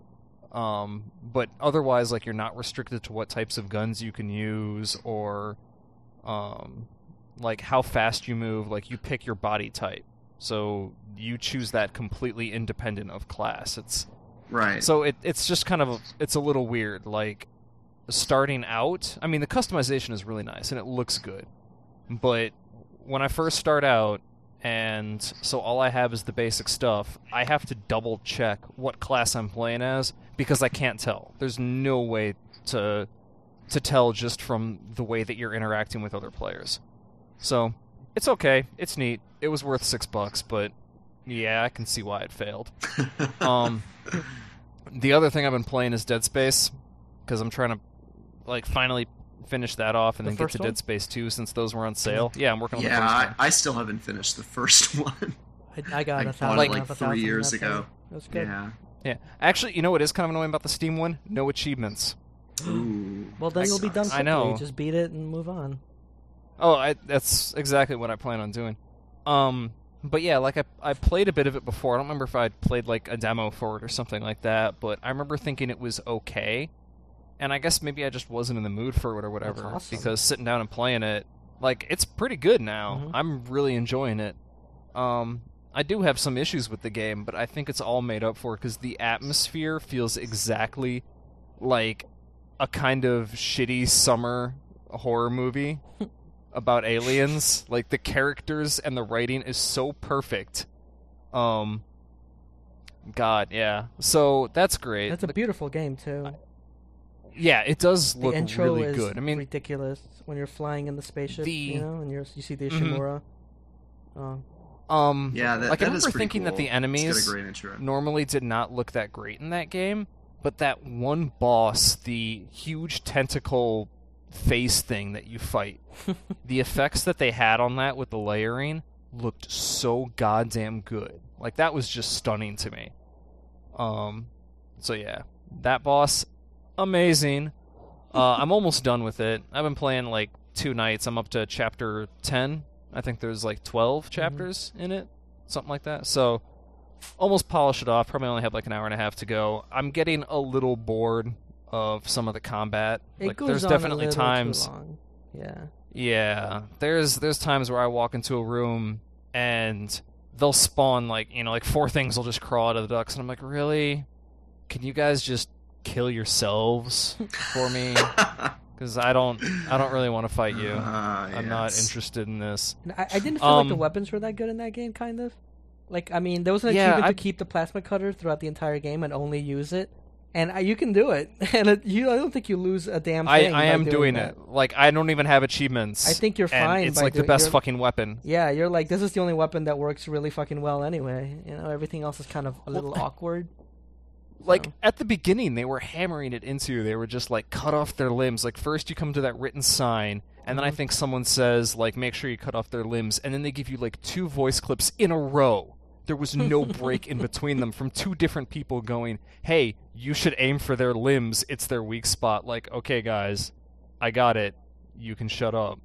um but otherwise like you're not restricted to what types of guns you can use or um like how fast you move. Like you pick your body type. So you choose that completely independent of class. It's
Right.
so it it's just kind of a, it's a little weird. Like starting out, I mean the customization is really nice and it looks good. But when I first start out and so all I have is the basic stuff, I have to double check what class I'm playing as because I can't tell. There's no way to to tell just from the way that you're interacting with other players. So, it's okay. It's neat. It was worth six bucks, but yeah, I can see why it failed. Um, the other thing I've been playing is Dead Space because I'm trying to like finally finish that off and
The
then get
first
to
one?
Dead Space two since those were on sale. Yeah, I'm working on
yeah,
the first
I,
one.
I still haven't finished the first one.
I, I got
I
a
bought
thousand.
it
like
out of a
three
thousand in
years
that
ago.
thing. It was good.
Yeah.
Yeah, actually, you know what is kind of annoying about the Steam one? No achievements.
Ooh.
Well, then
that
you'll be done
sucks.
I
quickly.
know.
Just beat it and move on.
Oh, I, that's exactly what I plan on doing. Um, but yeah, like I I played a bit of it before. I don't remember if I'd played like a demo for it or something like that, but I remember thinking it was okay. And I guess maybe I just wasn't in the mood for it or whatever.
That's awesome.
Because sitting down and playing it, like it's pretty good now.
Mhm.
I'm really enjoying it. Um, I do have some issues with the game, but I think it's all made up for because the atmosphere feels exactly like a kind of shitty summer horror movie about aliens. Like, the characters and the writing is so perfect. Um, God, yeah. So, that's great.
That's a beautiful game, too.
Yeah, it does
The
look
intro
really
is
good. I mean,
ridiculous when you're flying in the spaceship,
the-
you know, and you're, you see the
Mhm.
Ishimura. Oh.
um,
Yeah, that,
like, I
that is
remember
pretty
thinking
cool.
that the
It's
enemies
got a great intro.
normally did not look that great in that game, but that one boss, the huge tentacle face thing that you fight, the effects that they had on that with the layering looked so goddamn good. Like, that was just stunning to me. Um, so yeah, that boss, amazing. Uh, I'm almost done with it. I've been playing like two nights. I'm up to chapter ten. I think there's like twelve chapters in it, something like that. So, almost polish it off. Probably only have like an hour and a half to go. I'm getting a little bored of some of the combat.
It
like,
goes
there's
on
definitely
a little
times.
Too long. Yeah.
Yeah, there's there's times where I walk into a room and they'll spawn like you know like four things will just crawl out of the ducts, and I'm like, really? Can you guys just kill yourselves for me? Because I don't I don't really want to fight you.
Ah,
I'm not
yes.
interested in this.
And I, I didn't feel like the
Um,
weapons were that good in that game, kind of. Like, I mean, there was an
Yeah,
achievement
I-
to keep the plasma cutter throughout the entire game and only use it. And I, you can do it. And it, you, I don't think you lose a damn
I,
thing
I
by
am doing
that.
it. Like, I don't even have achievements.
I think you're
and
fine
it's
by
like the
doing-
best
you're-
fucking weapon.
Yeah, you're like, this is the only weapon that works really fucking well anyway. You know, everything else is kind of a little awkward.
Like,
So-
at the beginning, they were hammering it into you. They were just, like, cut off their limbs. Like, first you come to that written sign, and then I
Mhm.
think someone says, like, make sure you cut off their limbs, and then they give you, like, two voice clips in a row. There was no break in between them from two different people going, hey, you should aim for their limbs. It's their weak spot. Like, okay, guys, I got it. You can shut up.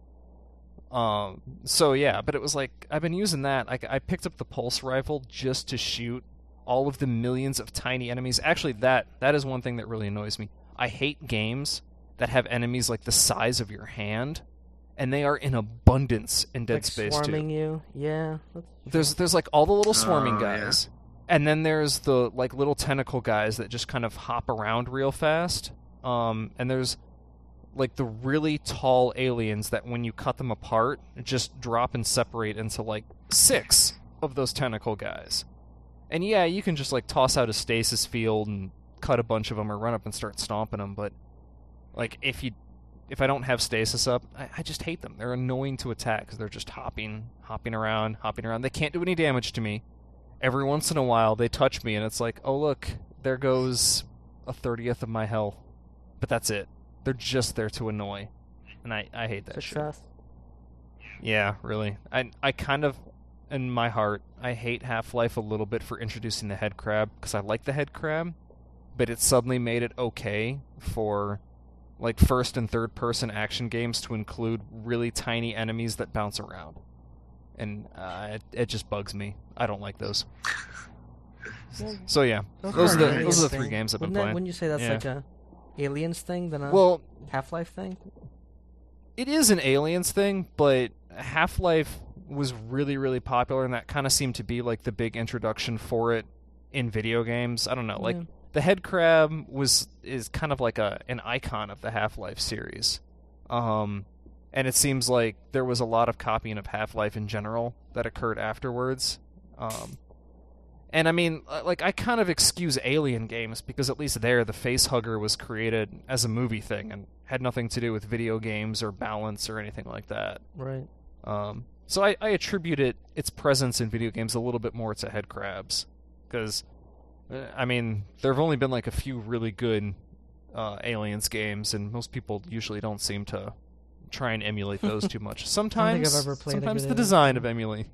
Um, so, yeah, but it was like, I've been using that. I, I picked up the pulse rifle just to shoot all of the millions of tiny enemies. Actually, that that is one thing that really annoys me. I hate games that have enemies like the size of your hand, and they are in abundance in Dead
like
Space
swarming
two.
you. Yeah. That's
There's there's like all the little swarming
Oh, yeah.
guys, and then there's the like little tentacle guys that just kind of hop around real fast. Um, and there's like the really tall aliens that when you cut them apart, just drop and separate into like six of those tentacle guys. And yeah, you can just like toss out a stasis field and cut a bunch of them or run up and start stomping them, but like if you if I don't have stasis up, I, I just hate them. They're annoying to attack because they're just hopping, hopping around, hopping around. They can't do any damage to me. Every once in a while, they touch me, and it's like, oh look, there goes a thirtieth of my health. But that's it. They're just there to annoy, and I, I hate that shit.
success.
Yeah, really. I I kind of, in my heart, I hate Half-Life a little bit for introducing the head crab, because I like the head crab, but it suddenly made it okay for like first and third person action games to include really tiny enemies that bounce around. And uh, it, it just bugs me. I don't like those.
Well,
So yeah,
those
those are
are
the
aliens
those are the
thing.
three games I've been
Wouldn't that-
playing.
Wouldn't you say that's
Yeah.
like a aliens thing than a
Well,
Half-Life thing?
it is an Aliens thing, but Half-Life was really, really popular, and that kind of seemed to be like the big introduction for it in video games. I don't know, like
Yeah.
the head crab was is kind of like a an icon of the Half-Life series, um, and it seems like there was a lot of copying of Half-Life in general that occurred afterwards. Um, and I mean, like I kind of excuse Alien games because at least there the face hugger was created as a movie thing and had nothing to do with video games or balance or anything like that.
Right.
Um, so I, I attribute it its presence in video games a little bit more to head crabs, because uh, I mean there have only been like a few really good uh, Aliens games, and most people usually don't seem to try and emulate those too much. Sometimes,
I've ever played a
sometimes
good
the
Alien
design
game.
of emulate.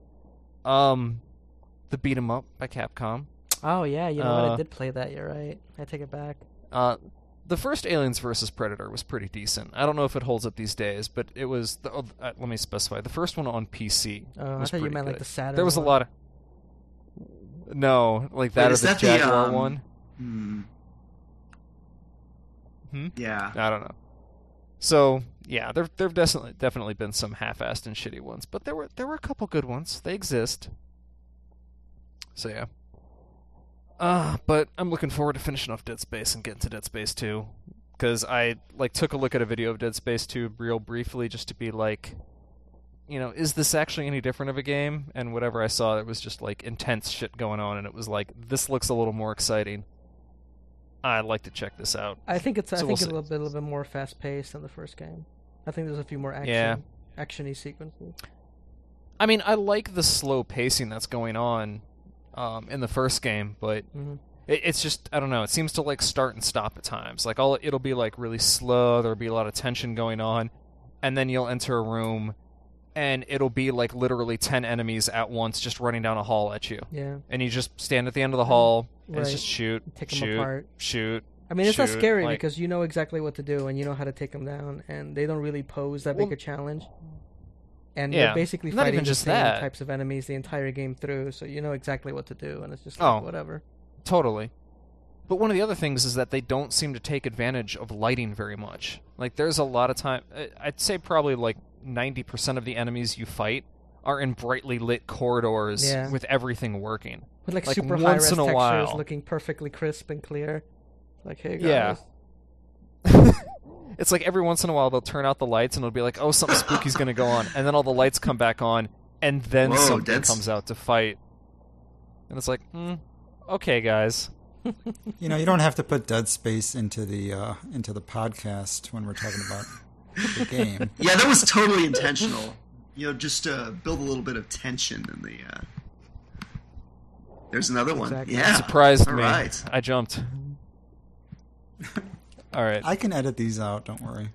Um, the Beat 'em Up by Capcom.
Oh yeah, you know what? I
Uh,
did play that. You're right. I take it back.
Uh, the first Aliens versus Predator was pretty decent. I don't know if it holds up these days, but it was. The, oh, uh, let me specify. The first one on P C
Oh, I
was
thought you
pretty
meant like
good.
the Saturn.
There was
one.
a lot of. No, like that
Wait,
or
is
the
that the,
Jaguar
um,
one.
Hmm.
Hmm?
Yeah.
I don't know. So yeah, there there've definitely definitely been some half-assed and shitty ones, but there were there were a couple good ones. They exist. So yeah. Uh, but I'm looking forward to finishing off Dead Space and getting to Dead Space two. because I like took a look at a video of Dead Space two real briefly just to be like, you know, is this actually any different of a game? And whatever I saw, it was just like intense shit going on, and it was like, this looks a little more exciting. I'd like to check this out.
I think it's.
So
I think
we'll
it's a
see.
little bit, a little bit more fast paced than the first game. I think there's a few more action,
Yeah.
actiony sequences.
I mean, I like the slow pacing that's going on um, in the first game, but
Mm-hmm.
it, it's just, I don't know, it seems to like start and stop at times. Like, all it'll be like really slow, there'll be a lot of tension going on, and then you'll enter a room, and it'll be like literally ten enemies at once just running down a hall at you.
Yeah.
And you just stand at the end of the hall, and it's
Right.
just shoot,
Take 'em
shoot,
apart.
shoot.
I mean, it's not
shoot,
scary
like-
because you know exactly what to do and you know how to take them down, and they don't really pose that big
Well-
a challenge. And
Yeah.
you're basically
Not
fighting
even
the
just
same
that.
types of enemies the entire game through, so you know exactly what to do, and it's just like,
Oh.
whatever.
Totally. But one of the other things is that they don't seem to take advantage of lighting very much. Like, there's a lot of time... I- I'd say probably, like, ninety percent of the enemies you fight are in brightly lit corridors
Yeah.
with everything working.
With like,
Like,
super high
once
res
in a
textures
while.
looking perfectly crisp and clear. Like, hey guys.
Yeah. It's like every once in a while they'll turn out the lights and it'll be like, oh, something spooky's going to go on. And then all the lights come back on, and then
Whoa,
something
that's-
comes out to fight. And it's like, hmm, okay, guys.
You know, you don't have to put Dead Space into the uh, into the podcast when we're talking about the game.
Yeah, that was totally intentional. You know, just to build a little bit of tension in the. Uh... There's another one.
Exactly.
Yeah,
Surprised
All
me.
right.
I jumped. All right.
I can edit these out. Don't worry.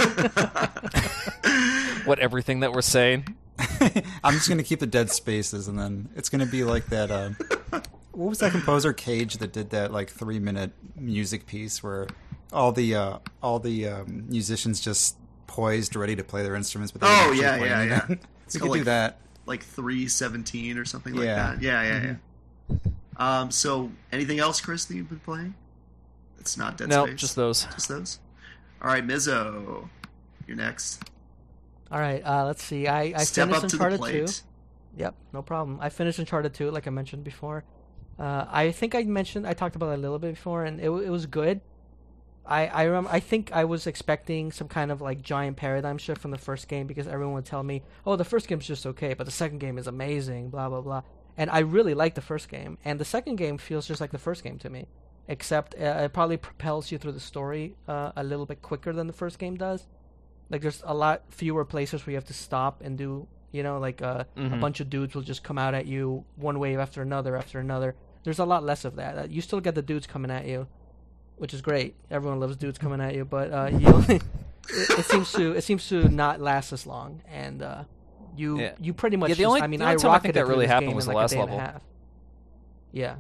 What, everything that we're saying?
I'm just going to keep the dead spaces, and then it's going to be like that. Uh, what was that composer Cage that did that like three minute music piece where all the uh, all the um, musicians just poised, ready to play their instruments, but they
Oh,
didn't
yeah,
actually play
yeah, yeah.
anything?
It's
We
called,
could do
like,
that.
Like three seventeen or something like
Yeah.
that. Yeah, yeah,
Mm-hmm.
yeah. Um, so, anything else, Chris, that you've been playing? It's not Dead
No,
Space.
just those.
Just those. All right, Mizzo, you're next.
All right, uh, let's see. I, I
Step
finished
up to the
Uncharted
plate.
two. Yep, no problem. I finished Uncharted two, like I mentioned before. Uh, I think I mentioned, I talked about it a little bit before, and it, w- it was good. I I, rem- I think I was expecting some kind of like giant paradigm shift from the first game because everyone would tell me, oh, the first game's just okay, but the second game is amazing, blah, blah, blah. And I really like the first game, and the second game feels just like the first game to me, except uh, it probably propels you through the story uh, a little bit quicker than the first game does. Like, there's a lot fewer places where you have to stop and do, you know, like uh, a
Mhm.
bunch of dudes will just come out at you one wave after another after another. There's a lot less of that. Uh, You still get the dudes coming at you, which is great. Everyone loves dudes coming at you, but uh, you only, it, it seems to it seems to not last as long, and uh, you
Yeah.
you pretty much.
Yeah, the
just-
only-
I mean,
the
I
only time I think
rocketed
that
through
really
this
happened
game
was
in
the
like
last
a day and a
level.
half. Yeah.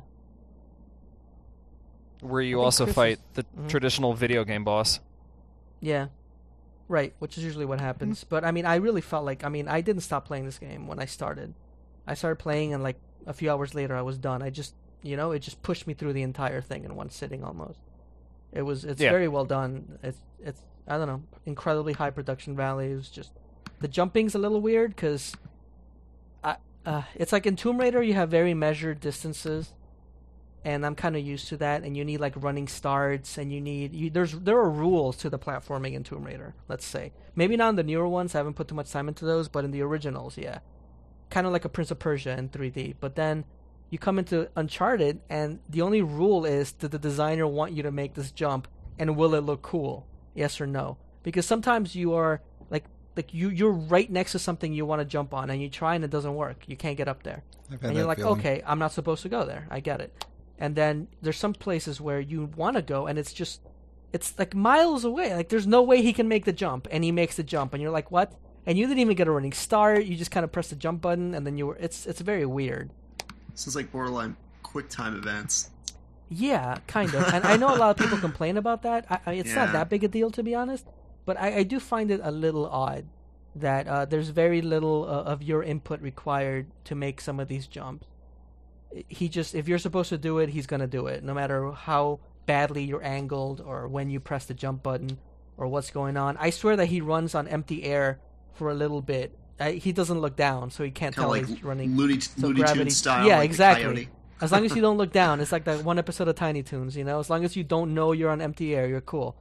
Where you
I think
also
Chris
fight
is-
the
Mhm.
traditional video game boss.
Yeah. Right, which is usually what happens. But I mean, I really felt like I mean, I didn't stop playing this game when I started. I started playing and like a few hours later I was done. I just, you know, it just pushed me through the entire thing in one sitting almost. It was it's
Yeah.
very well done. It's it's I don't know, incredibly high production values. Just the jumping's a little weird cuz I uh, it's like in Tomb Raider you have very measured distances. And I'm kind of used to that. And you need like running starts, and you need you, there's there are rules to the platforming in Tomb Raider. Let's say maybe not in the newer ones. I haven't put too much time into those, but in the originals, yeah, kind of like a Prince of Persia in three D. But then you come into Uncharted, and the only rule is did the designer want you to make this jump, and will it look cool? Yes or no? Because sometimes you are like like you you're right next to something you want to jump on, and you try and it doesn't work. You can't get up there.
I've had
And you're
that
like,
feeling.
okay, I'm not supposed to go there. I get it. And then there's some places where you want to go, and it's just, it's like miles away. Like there's no way he can make the jump, and he makes the jump, and you're like, what? And you didn't even get a running start. You just kind of press the jump button, and then you were. It's it's very weird.
Sounds like borderline quick time events.
Yeah, kind of. And I know a lot of people complain about that. I, I, it's
Yeah.
not that big a deal, to be honest. But I, I do find it a little odd that uh, there's very little uh, of your input required to make some of these jumps. He just, if you're supposed to do it, he's going to do it, no matter how badly you're angled or when you press the jump button or what's going on. I swear that he runs on empty air for a little bit. I, he doesn't look down, so he can't
Kind
tell
of like
he's running.
Looney,
So
Looney
gravity,
Tunes style.
yeah,
like the
exactly.
coyote.
As long as you don't look down, it's like that one episode of Tiny Toons, you know. As long as you don't know you're on empty air, you're cool.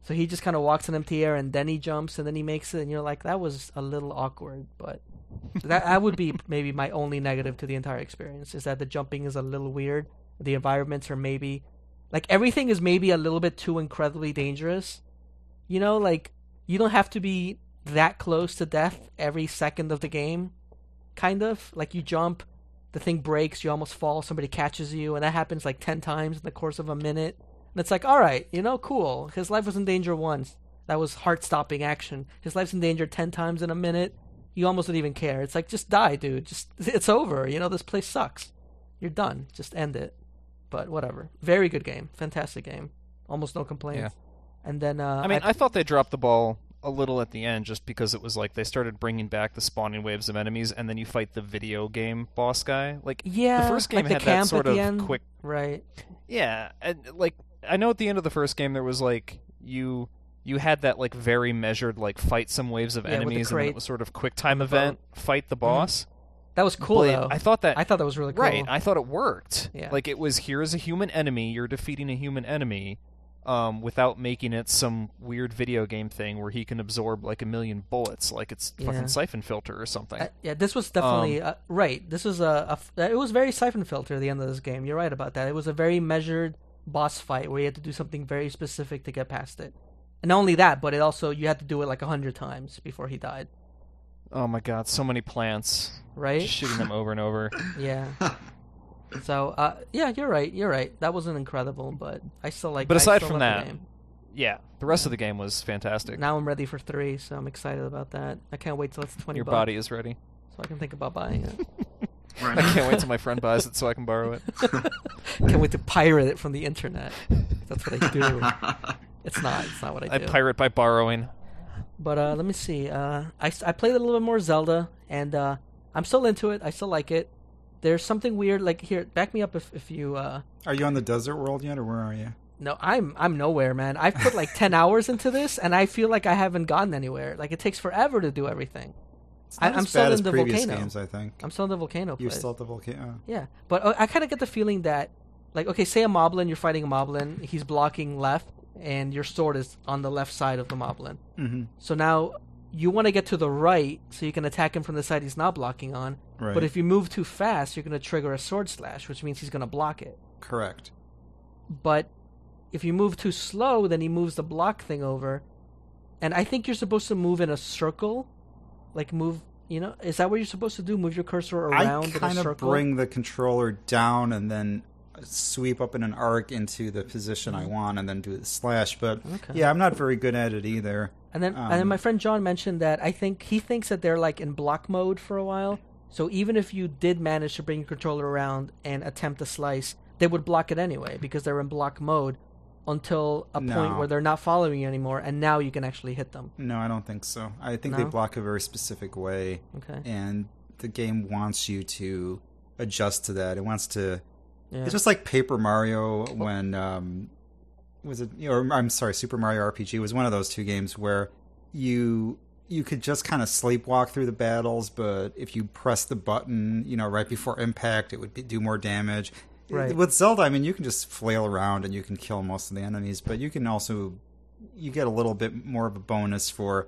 So he just kind of walks in empty air and then he jumps and then he makes it, and you're like, that was a little awkward. But that that would be maybe my only negative to the entire experience, is that the jumping is a little weird. The environments are maybe like everything is maybe a little bit too incredibly dangerous. You know, like you don't have to be that close to death every second of the game. Kind of like you jump, the thing breaks, you almost fall, somebody catches you, and that happens like ten times in the course of a minute. And it's like, all right, you know, cool. His life was in danger once. That was heart-stopping action. His life's in danger ten times in a minute. You almost don't even care. It's like, just die, dude. Just it's over. You know, this place sucks. You're done. Just end it. But whatever. Very good game. Fantastic game. Almost no complaints.
Yeah.
And then uh,
I mean,
I,
I thought they dropped the ball a little at the end, just because it was like they started bringing back the spawning waves of enemies, and then you fight the video game boss guy. Like,
yeah,
the first game
like the
had that
camp
sort
at
of
the end.
quick.
Right.
Yeah, and like I know at the end of the first game there was like you you had that like very measured like fight some waves of
Yeah, with the
enemies, and then
crate
it was sort of quick time
the
event, fight the boss.
That was cool,
But
though.
I thought that
I thought that was really cool.
right. I thought it worked.
Yeah.
Like it was, here's a human enemy. You're defeating a human enemy, um, without making it some weird video game thing where he can absorb like a million bullets, like it's
Yeah.
fucking Siphon Filter or something.
Uh, yeah, this was definitely
Um,
uh, right. This was a, a f- it was very Siphon Filter at the end of this game. You're right about that. It was a very measured boss fight where you had to do something very specific to get past it. And not only that, but it also you had to do it like a hundred times before he died.
Oh my god, so many plants.
Right?
Just shooting them over and over.
Yeah. So, uh, yeah, you're right. You're right. That wasn't incredible, but I still like.
But
I
aside
still
from
love
that,
the game.
Yeah, the rest of the game was fantastic.
Now I'm ready for three, so I'm excited about that. I can't wait till it's twenty.
Your
bucks,
body is ready.
so I can think about buying it.
Right.
I can't wait till my friend buys it so I can borrow it.
Can't wait to pirate it from the internet. That's what I do. It's not. It's not what I
I
do.
pirate by borrowing.
But uh, let me see. Uh, I, I played a little bit more Zelda, and uh, I'm still into it. I still like it. There's something weird. Like here, back me up if if you. Uh...
Are you on the desert world yet, or where are you?
No, I'm I'm nowhere, man. I've put like ten hours into this, and I feel like I haven't gotten anywhere. Like it takes forever to do everything.
It's not
I, I'm
as
still
bad
in
as
the
previous
volcano.
games, I think.
I'm still in the volcano
You're
place.
still at the volcano.
Yeah, but uh, I kind of get the feeling that, like, okay, say a moblin, you're fighting a moblin, he's blocking left, and your sword is on the left side of the moblin.
Mm-hmm.
So now you want to get to the right so you can attack him from the side he's not blocking on.
Right.
But if you move too fast, you're going to trigger a sword slash, which means he's going to block it.
Correct.
But if you move too slow, then he moves the block thing over. And I think you're supposed to move in a circle, like move. You know, is that what you're supposed to do? Move your cursor around
I
in a
kind of
circle?
bring the controller down and then sweep up in an arc into the position I want, and then do the slash. But
Okay.
yeah, I'm not very good at it either.
And then,
Um,
and then my friend John mentioned that I think he thinks that they're like in block mode for a while. So even if you did manage to bring your controller around and attempt a slice, they would block it anyway because they're in block mode until a
No.
point where they're not following you anymore, and now you can actually hit them.
No, I don't think so. I think they
No?
block a very specific way,
Okay.
and the game wants you to adjust to that. It wants to.
Yeah.
It's just like Paper Mario when um, was it? Or I'm sorry, Super Mario R P G was one of those two games where you you could just kind of sleepwalk through the battles, but if you press the button, you know, right before impact, it would be, do more damage.
Right.
With Zelda, I mean, you can just flail around and you can kill most of the enemies, but you can also you get a little bit more of a bonus for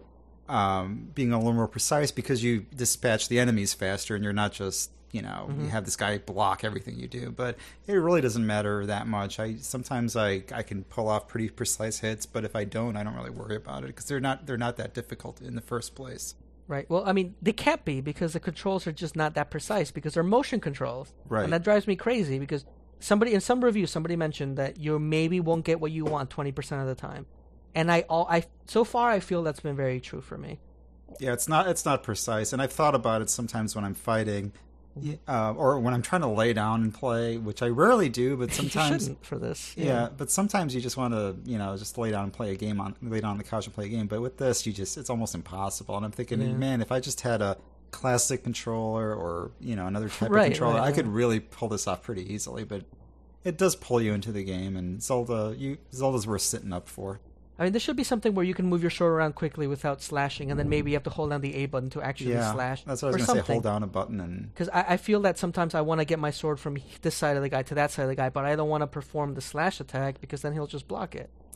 um, being a little more precise because you dispatch the enemies faster, and you're not just you know
Mm-hmm.
you have this guy block everything you do. But it really doesn't matter that much. I sometimes I I can pull off pretty precise hits, but if I don't, I don't really worry about it because they're not they're not that difficult in the first place.
Right. Well, I mean, they can't be because the controls are just not that precise because they're motion controls.
Right.
And that drives me crazy because somebody in some review somebody mentioned that you maybe won't get what you want twenty percent of the time. And I all I so far I feel that's been very true for me.
Yeah, it's not it's not precise, and I've thought about it sometimes when I'm fighting, uh, or when I'm trying to lay down and play, which I rarely do, but
you
sometimes.
shouldn't for this.
Yeah, but sometimes you just want to, you know, just lay down and play a game on, lay down on the couch and play a game. But with this, you just, it's almost impossible. And I'm thinking,
Yeah.
man, if I just had a classic controller or, you know, another type
Right,
of controller,
right,
I could
right.
really pull this off pretty easily. But it does pull you into the game, and Zelda, you Zelda's worth sitting up for.
I mean, there should be something where you can move your sword around quickly without slashing, and then maybe you have to hold down the A button to actually
Yeah,
slash.
that's what I was
or
going to say.
something.
Hold down a button and
Because I, I feel that sometimes I want to get my sword from this side of the guy to that side of the guy, but I don't want to perform the slash attack because then he'll just block it.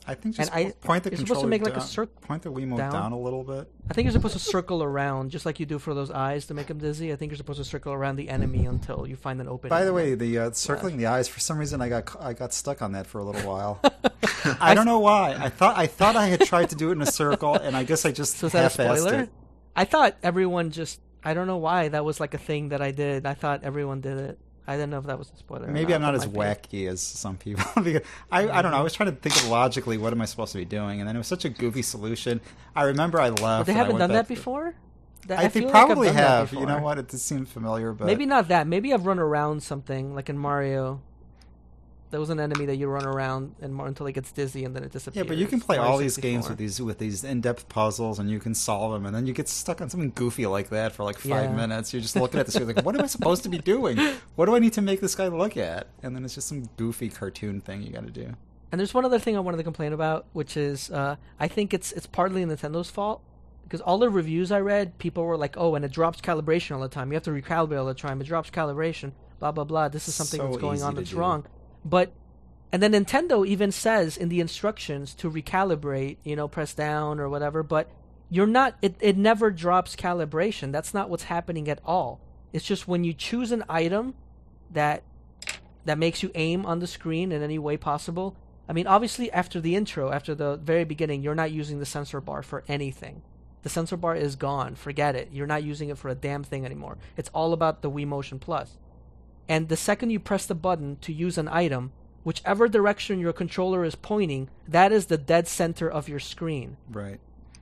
I think just
And I-
point the
you're supposed to
controller
make, like, a
down,
cir-
point the Wiimote
down.
down a little bit.
I think you're supposed to circle around, just like you do for those eyes to make them dizzy. I think you're supposed to circle around the enemy until you find an opening.
By the way, the uh, circling the eyes, for some reason I got I got stuck on that for a little while. I don't know why. I thought I thought I had tried to do it in a circle, and I guess I just
So is that a
half-assed
spoiler?
it.
I thought everyone just. I don't know why that was like a thing that I did. I thought everyone did it. I didn't know if that was a spoiler. or
Maybe I'm not
That
as
might be.
wacky as some people. because I, I don't know. I was trying to think of logically what am I supposed to be doing, and then it was such a goofy solution. I remember I left.
But they
and I
haven't
went
done
back
that
to-
before. That,
I,
feel
they
like I've
probably
done that
have. You know
before.
what? It just seems familiar, but
Maybe not that. Maybe I've run around something like in Mario. There was an enemy that you run around and more until it gets dizzy and then it
yeah.
disappears.
But you can play
Mario
all these games
sixty-four.
with these with these in-depth puzzles, and you can solve them, and then you get stuck on something goofy like that for like five
Yeah.
minutes. You're just looking at this, you're like, "What am I supposed to be doing? What do I need to make this guy look at?" And then it's just some goofy cartoon thing you got to do.
And there's one other thing I wanted to complain about, which is uh, I think it's it's partly Nintendo's fault because all the reviews I read, people were like, "Oh, and it drops calibration all the time. You have to recalibrate all the time. It drops calibration. Blah blah blah. This is something
So
that's going
easy
on
to
that's
do.
wrong." But and then Nintendo even says in the instructions to recalibrate, you know, press down or whatever. But you're not. It it never drops calibration. That's not what's happening at all. It's just when you choose an item that that makes you aim on the screen in any way possible. I mean, obviously, after the intro, after the very beginning, you're not using the sensor bar for anything. The sensor bar is gone. Forget it. You're not using it for a damn thing anymore. It's all about the Wii Motion Plus. And the second you press the button to use an item, whichever direction your controller is pointing, that is the dead center of your screen.
Right.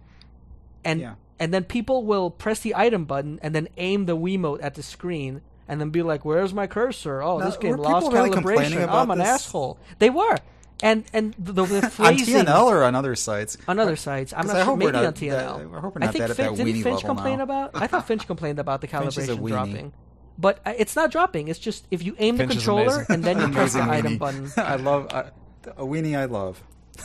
And
Yeah.
and then people will press the item button and then aim the Wiimote at the screen and then be like, "Where's my cursor? Oh,
Now,
this game
were
lost
people really complaining
calibration.
about
I'm an
this?
asshole." They were. And and the, the
On
phrasing
T N L or on other sites?
on other sites. I'm
'Cause
not
I
sure.
hope we're
Maybe
not
on T N L.
that- I hope we're
I
not
think
that at
Finch,
that
didn't
weenie
Finch
level
complain
now.
about? I thought Finch complained about the
Finch is a
calibration
weenie.
dropping. But uh, it's not dropping. It's just if you aim the
Finch is
controller
amazing.
and then you press the
Amazing
item
weenie.
button.
I love I, a weenie. I love.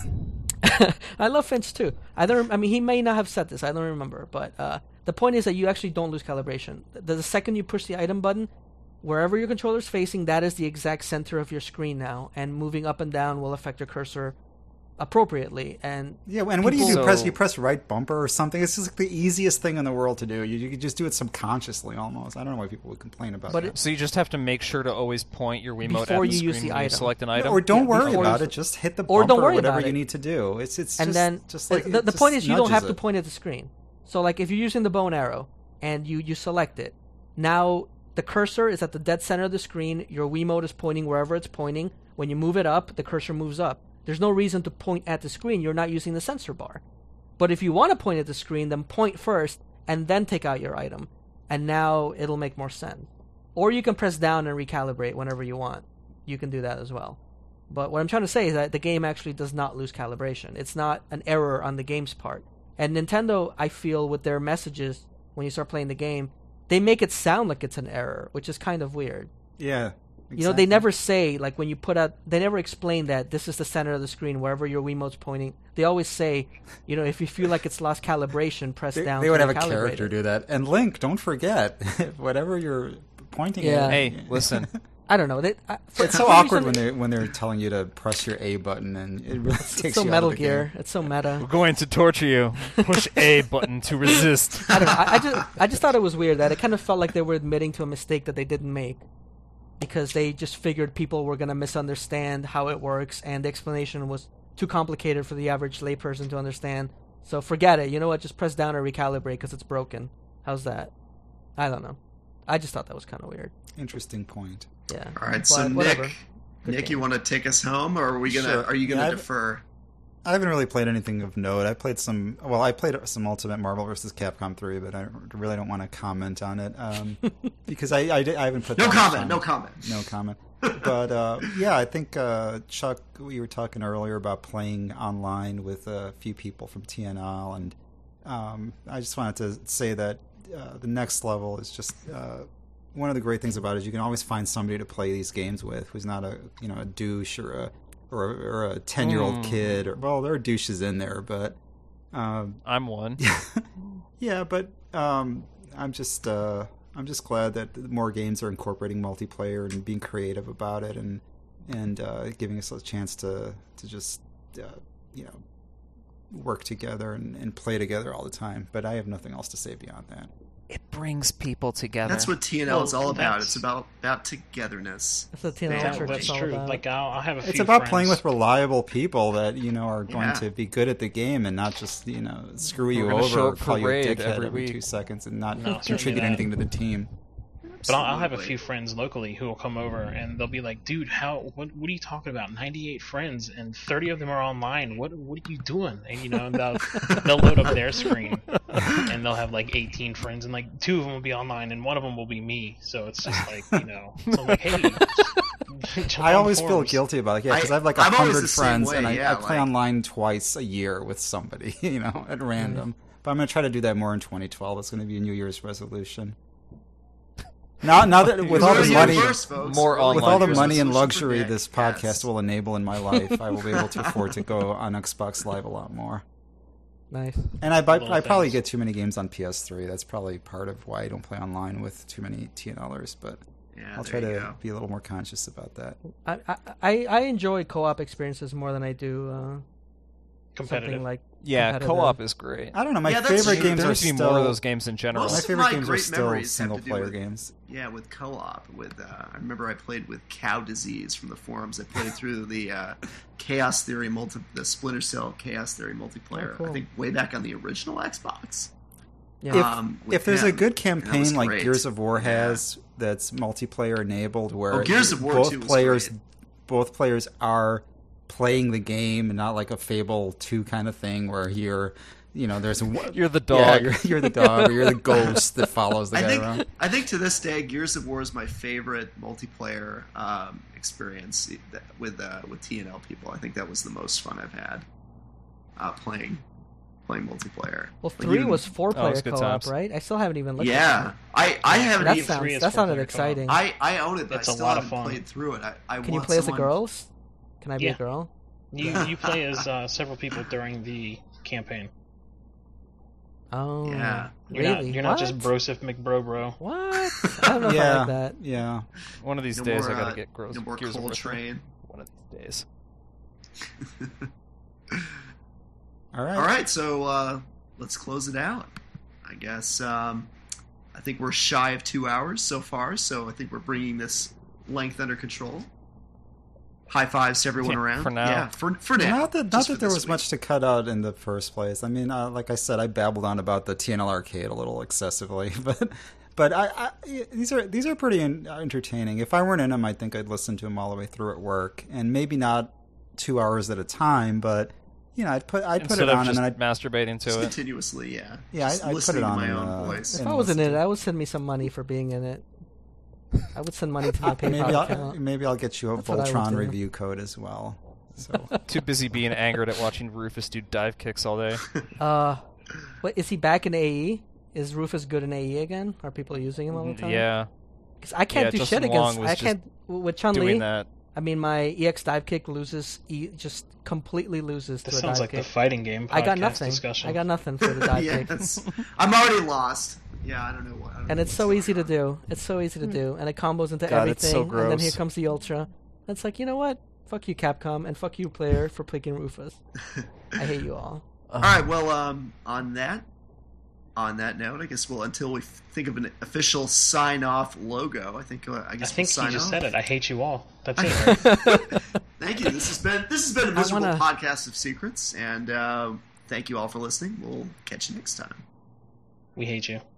I love Finch too. I don't. I mean, he may not have said this. I don't remember. But uh, the point is that you actually don't lose calibration. The, the second you push the item button, wherever your controller is facing, that is the exact center of your screen now, and moving up and down will affect your cursor appropriately. And
Yeah, and what do you do?
People-
Press you press right bumper or something? It's just like the easiest thing in the world to do. You, you could just do it subconsciously almost. I don't know why people would complain about
But
that.
it-
So you just have to make sure to always point your Wiimote
Before
at the
you
screen
use the
when you
item.
select an
Yeah,
item.
or don't
Yeah,
worry
before
about
you-
it. Just hit the
or
bumper
don't
or
worry
whatever
about
you
it.
need to do. It's it's
and
just,
then
just
the,
like
the,
it
the
just
point is you don't
nudges
have to
it.
point at the screen. So like if you're using the bow and arrow and you you select it, now the cursor is at the dead center of the screen. Your Wiimote is pointing wherever it's pointing. When you move it up, the cursor moves up. There's no reason to point at the screen. You're not using the sensor bar. But if you want to point at the screen, then point first and then take out your item. And now it'll make more sense. Or you can press down and recalibrate whenever you want. You can do that as well. But what I'm trying to say is that the game actually does not lose calibration. It's not an error on the game's part. And Nintendo, I feel, with their messages when you start playing the game, they make it sound like it's an error, which is kind of weird.
Yeah.
You know, they
exactly.
never say, like, when you put out, they never explain that this is the center of the screen, wherever your Wiimote's pointing. They always say, you know, if you feel like it's lost calibration, press
They,
down
they
to
would have a
recalibrate
character
it.
do that. And Link, don't forget, whatever you're pointing
Yeah.
at.
Hey, listen.
I don't know. They, I, for,
It's
for
so
some
awkward
reason,
when they when they're telling you to press your A button, and it really takes
It's so
you
Metal
out of the
Gear.
game.
It's so meta.
We're going to torture you. Push A button to resist.
I don't know. I, I just I just thought it was weird that it kind of felt like they were admitting to a mistake that they didn't make because they just figured people were going to misunderstand how it works and the explanation was too complicated for the average layperson to understand. So forget it. You know what? Just press down or recalibrate because it's broken. How's that? I don't know. I just thought that was kind of weird.
Interesting point.
Yeah.
All right, so
But
Nick,
whatever. Good
Nick,
game.
you want to take us home, or are we gonna?
Sure.
Are you gonna
Yeah, I've-
defer?
I haven't really played anything of note. I played some. Well, I played some Ultimate Marvel versus Capcom three, but I really don't want to comment on it um, because I, I, I haven't put
No
that much
comment.
time.
No comment.
No comment. But uh, yeah, I think uh, Chuck, we were talking earlier about playing online with a few people from T N L, and um, I just wanted to say that uh, the next level is just uh, one of the great things about it is you can always find somebody to play these games with who's not a you know a douche or a or a, or a ten year old
Mm.
kid. Or, well, there are douches in there, but um,
I'm one.
yeah, but um, I'm just uh, I'm just glad that more games are incorporating multiplayer and being creative about it, and and uh, giving us a chance to to just uh, you know, work together and, and play together all the time. But I have nothing else to say beyond that.
It brings people together.
That's what T N L
Well,
is all about.
that's-
it's about about togetherness.
That's what T N L
Yeah,
That,
Church
that's
is all
true.
about.
Like I'll, I'll have a few.
It's about
friends.
playing with reliable people that, you know, are going
Yeah.
to be good at the game and not just, you know, screw you
We're gonna
over
show
or
up
call
for
you a
raid
dickhead
every
every,
week.
two seconds and not
No, certainly
contribute
not.
anything to the team.
But I'll, I'll have a
Absolutely.
few friends locally who will come over and they'll be like, "Dude, how? What? What are you talking about? ninety-eight friends and thirty of them are online. What? What are you doing?" And you know, they'll they'll load up their screen and they'll have like eighteen friends and like two of them will be online and one of them will be me. So it's just like, you know, so I'm like, hey. jump
I
on
always feel
forums.
guilty about it, yeah, because I,
I-
have like a
I'm always
hundred
the same
friends
way,
and I,
yeah,
I play
like-
online twice a year with somebody, you know, at random. But I'm going to try to do that more in twenty twelve. It's going to be a New Year's resolution. Now, now that with
You
all
heard
the
it
money,
first, folks.
more
Early
with all the
New Year's
money and
resolution for
luxury
Nick.
this
Yes.
podcast will enable in my life, I will be able to afford to go on Xbox Live a lot more.
Nice.
And I, buy,
Little
I probably
things.
get too many games on P S three. That's probably part of why I don't play online with too many TNLers. But
Yeah,
I'll
there
try
you
to
go.
be a little more conscious about that.
I I, I, I enjoy co-op experiences more than I do uh,
Competitive.
something like
Yeah,
competitive.
co-op is great.
I don't know. My
Yeah, that's
favorite
true.
games
There
are
needs to be
still
more of those games in general.
Most
my
of
favorite
my
games are
great
still
memories have
single
to do
player
with-
games.
Yeah, with co-op. With uh, I remember I played with Cow Disease from the forums. I played through the uh, Chaos Theory multi, the Splinter Cell Chaos Theory multiplayer.
Oh, cool.
I think way back on the original Xbox.
Yeah.
If,
Um, with
if there's a
him.
good
And that was
campaign like
great.
Gears of War
Yeah.
has that's multiplayer enabled, where
Oh, Gears of War
both
two was
players
great.
both players are playing the game and not like a Fable two kind of thing where you're, you know, there's a
You're the
yeah,
dog.
you're, you're the dog or you're the ghost that follows the
I
guy
think
around.
I think to this day, Gears of War is my favorite multiplayer um, experience with uh, with T N L people. I think that was the most fun I've had uh, playing playing multiplayer.
well,
Like,
three
even-
was four-player
Oh, it's good
co-op,
times.
right? I still haven't even looked
Yeah,
at
I I haven't
that. That
even.
sounds
three is
that sounded
four-player co-op.
exciting.
I, I own it, but
It's
I
a
still
lot of
haven't
fun.
played through it. I, I
Can you
want
play as a
someone-
girl? Can I be
Yeah.
a girl?
You you play as uh, several people during the campaign.
Oh,
Yeah.
You're
really?
not you're not just
What?
Broseph McBro-bro.
What? I don't know if I
yeah,
like that.
yeah.
One of these
No
days
more,
I gotta
uh,
get gross.
No more
Gears of War.
Coltrane.
One of these days.
All right.
All right, so uh, let's close it out. I guess um, I think we're shy of two hours so far, so I think we're bringing this length under control. High fives to everyone
Yeah,
around.
for now.
Yeah, for for now.
Not that, not
Just
that
for
there
this
was
week.
much to cut out in the first place. I mean, uh, like I said, I babbled on about the T N L arcade a little excessively, but but I, I these are these are pretty en- entertaining. If I weren't in them, I think I'd listen to them all the way through at work, and maybe not two hours at a time, but you know, I'd put I'd put
Instead
it
of
on
just
and then I'd
masturbating
Just
to it.
continuously, yeah.
Yeah,
Just
I- I'd put
listening
it
to
on
my
and,
own
uh,
voice.
If
and
I was in
listen
it,
to-
I would send me some money for being in it. I would send money to my PayPal
maybe I'll,
account.
maybe I'll get you a
That's what I would
Voltron
do.
review code as well. So
Too busy being angered at watching Rufus do dive kicks all day.
Uh, wait, is he back in A E? Is Rufus good in A E again? Are people using him all the time?
Yeah,
Because I can't
Yeah,
do
Justin
shit
Long
against.
was
I
just
can't with Chun
doing
Li.
that.
I mean, my E X dive kick loses, e, just completely loses
This
to a
sounds
dive
like
kick.
the fighting game podcast
I got nothing.
discussion.
I got nothing for the dive kick.
yes. I'm already lost. Yeah, I don't know what. I don't
And
know
it's
what's
so
going
easy to
on.
do. It's so easy to do, and it combos into
God, it's
everything.
so
And then here
gross.
comes the ultra. And it's like, you know what? Fuck you, Capcom, and fuck you, player, for picking Rufus. I hate you all.
All right. Well, um, on that, on that note, I guess we'll until we think of an official sign-off logo. I think. Uh, I
I
guess
think
we'll
you
sign
just
off.
said it. I hate you all. That's it. Right?
Thank you. This has been this has been a
I
miserable
wanna-
podcast of secrets, and uh, thank you all for listening. We'll catch you next time.
We hate you.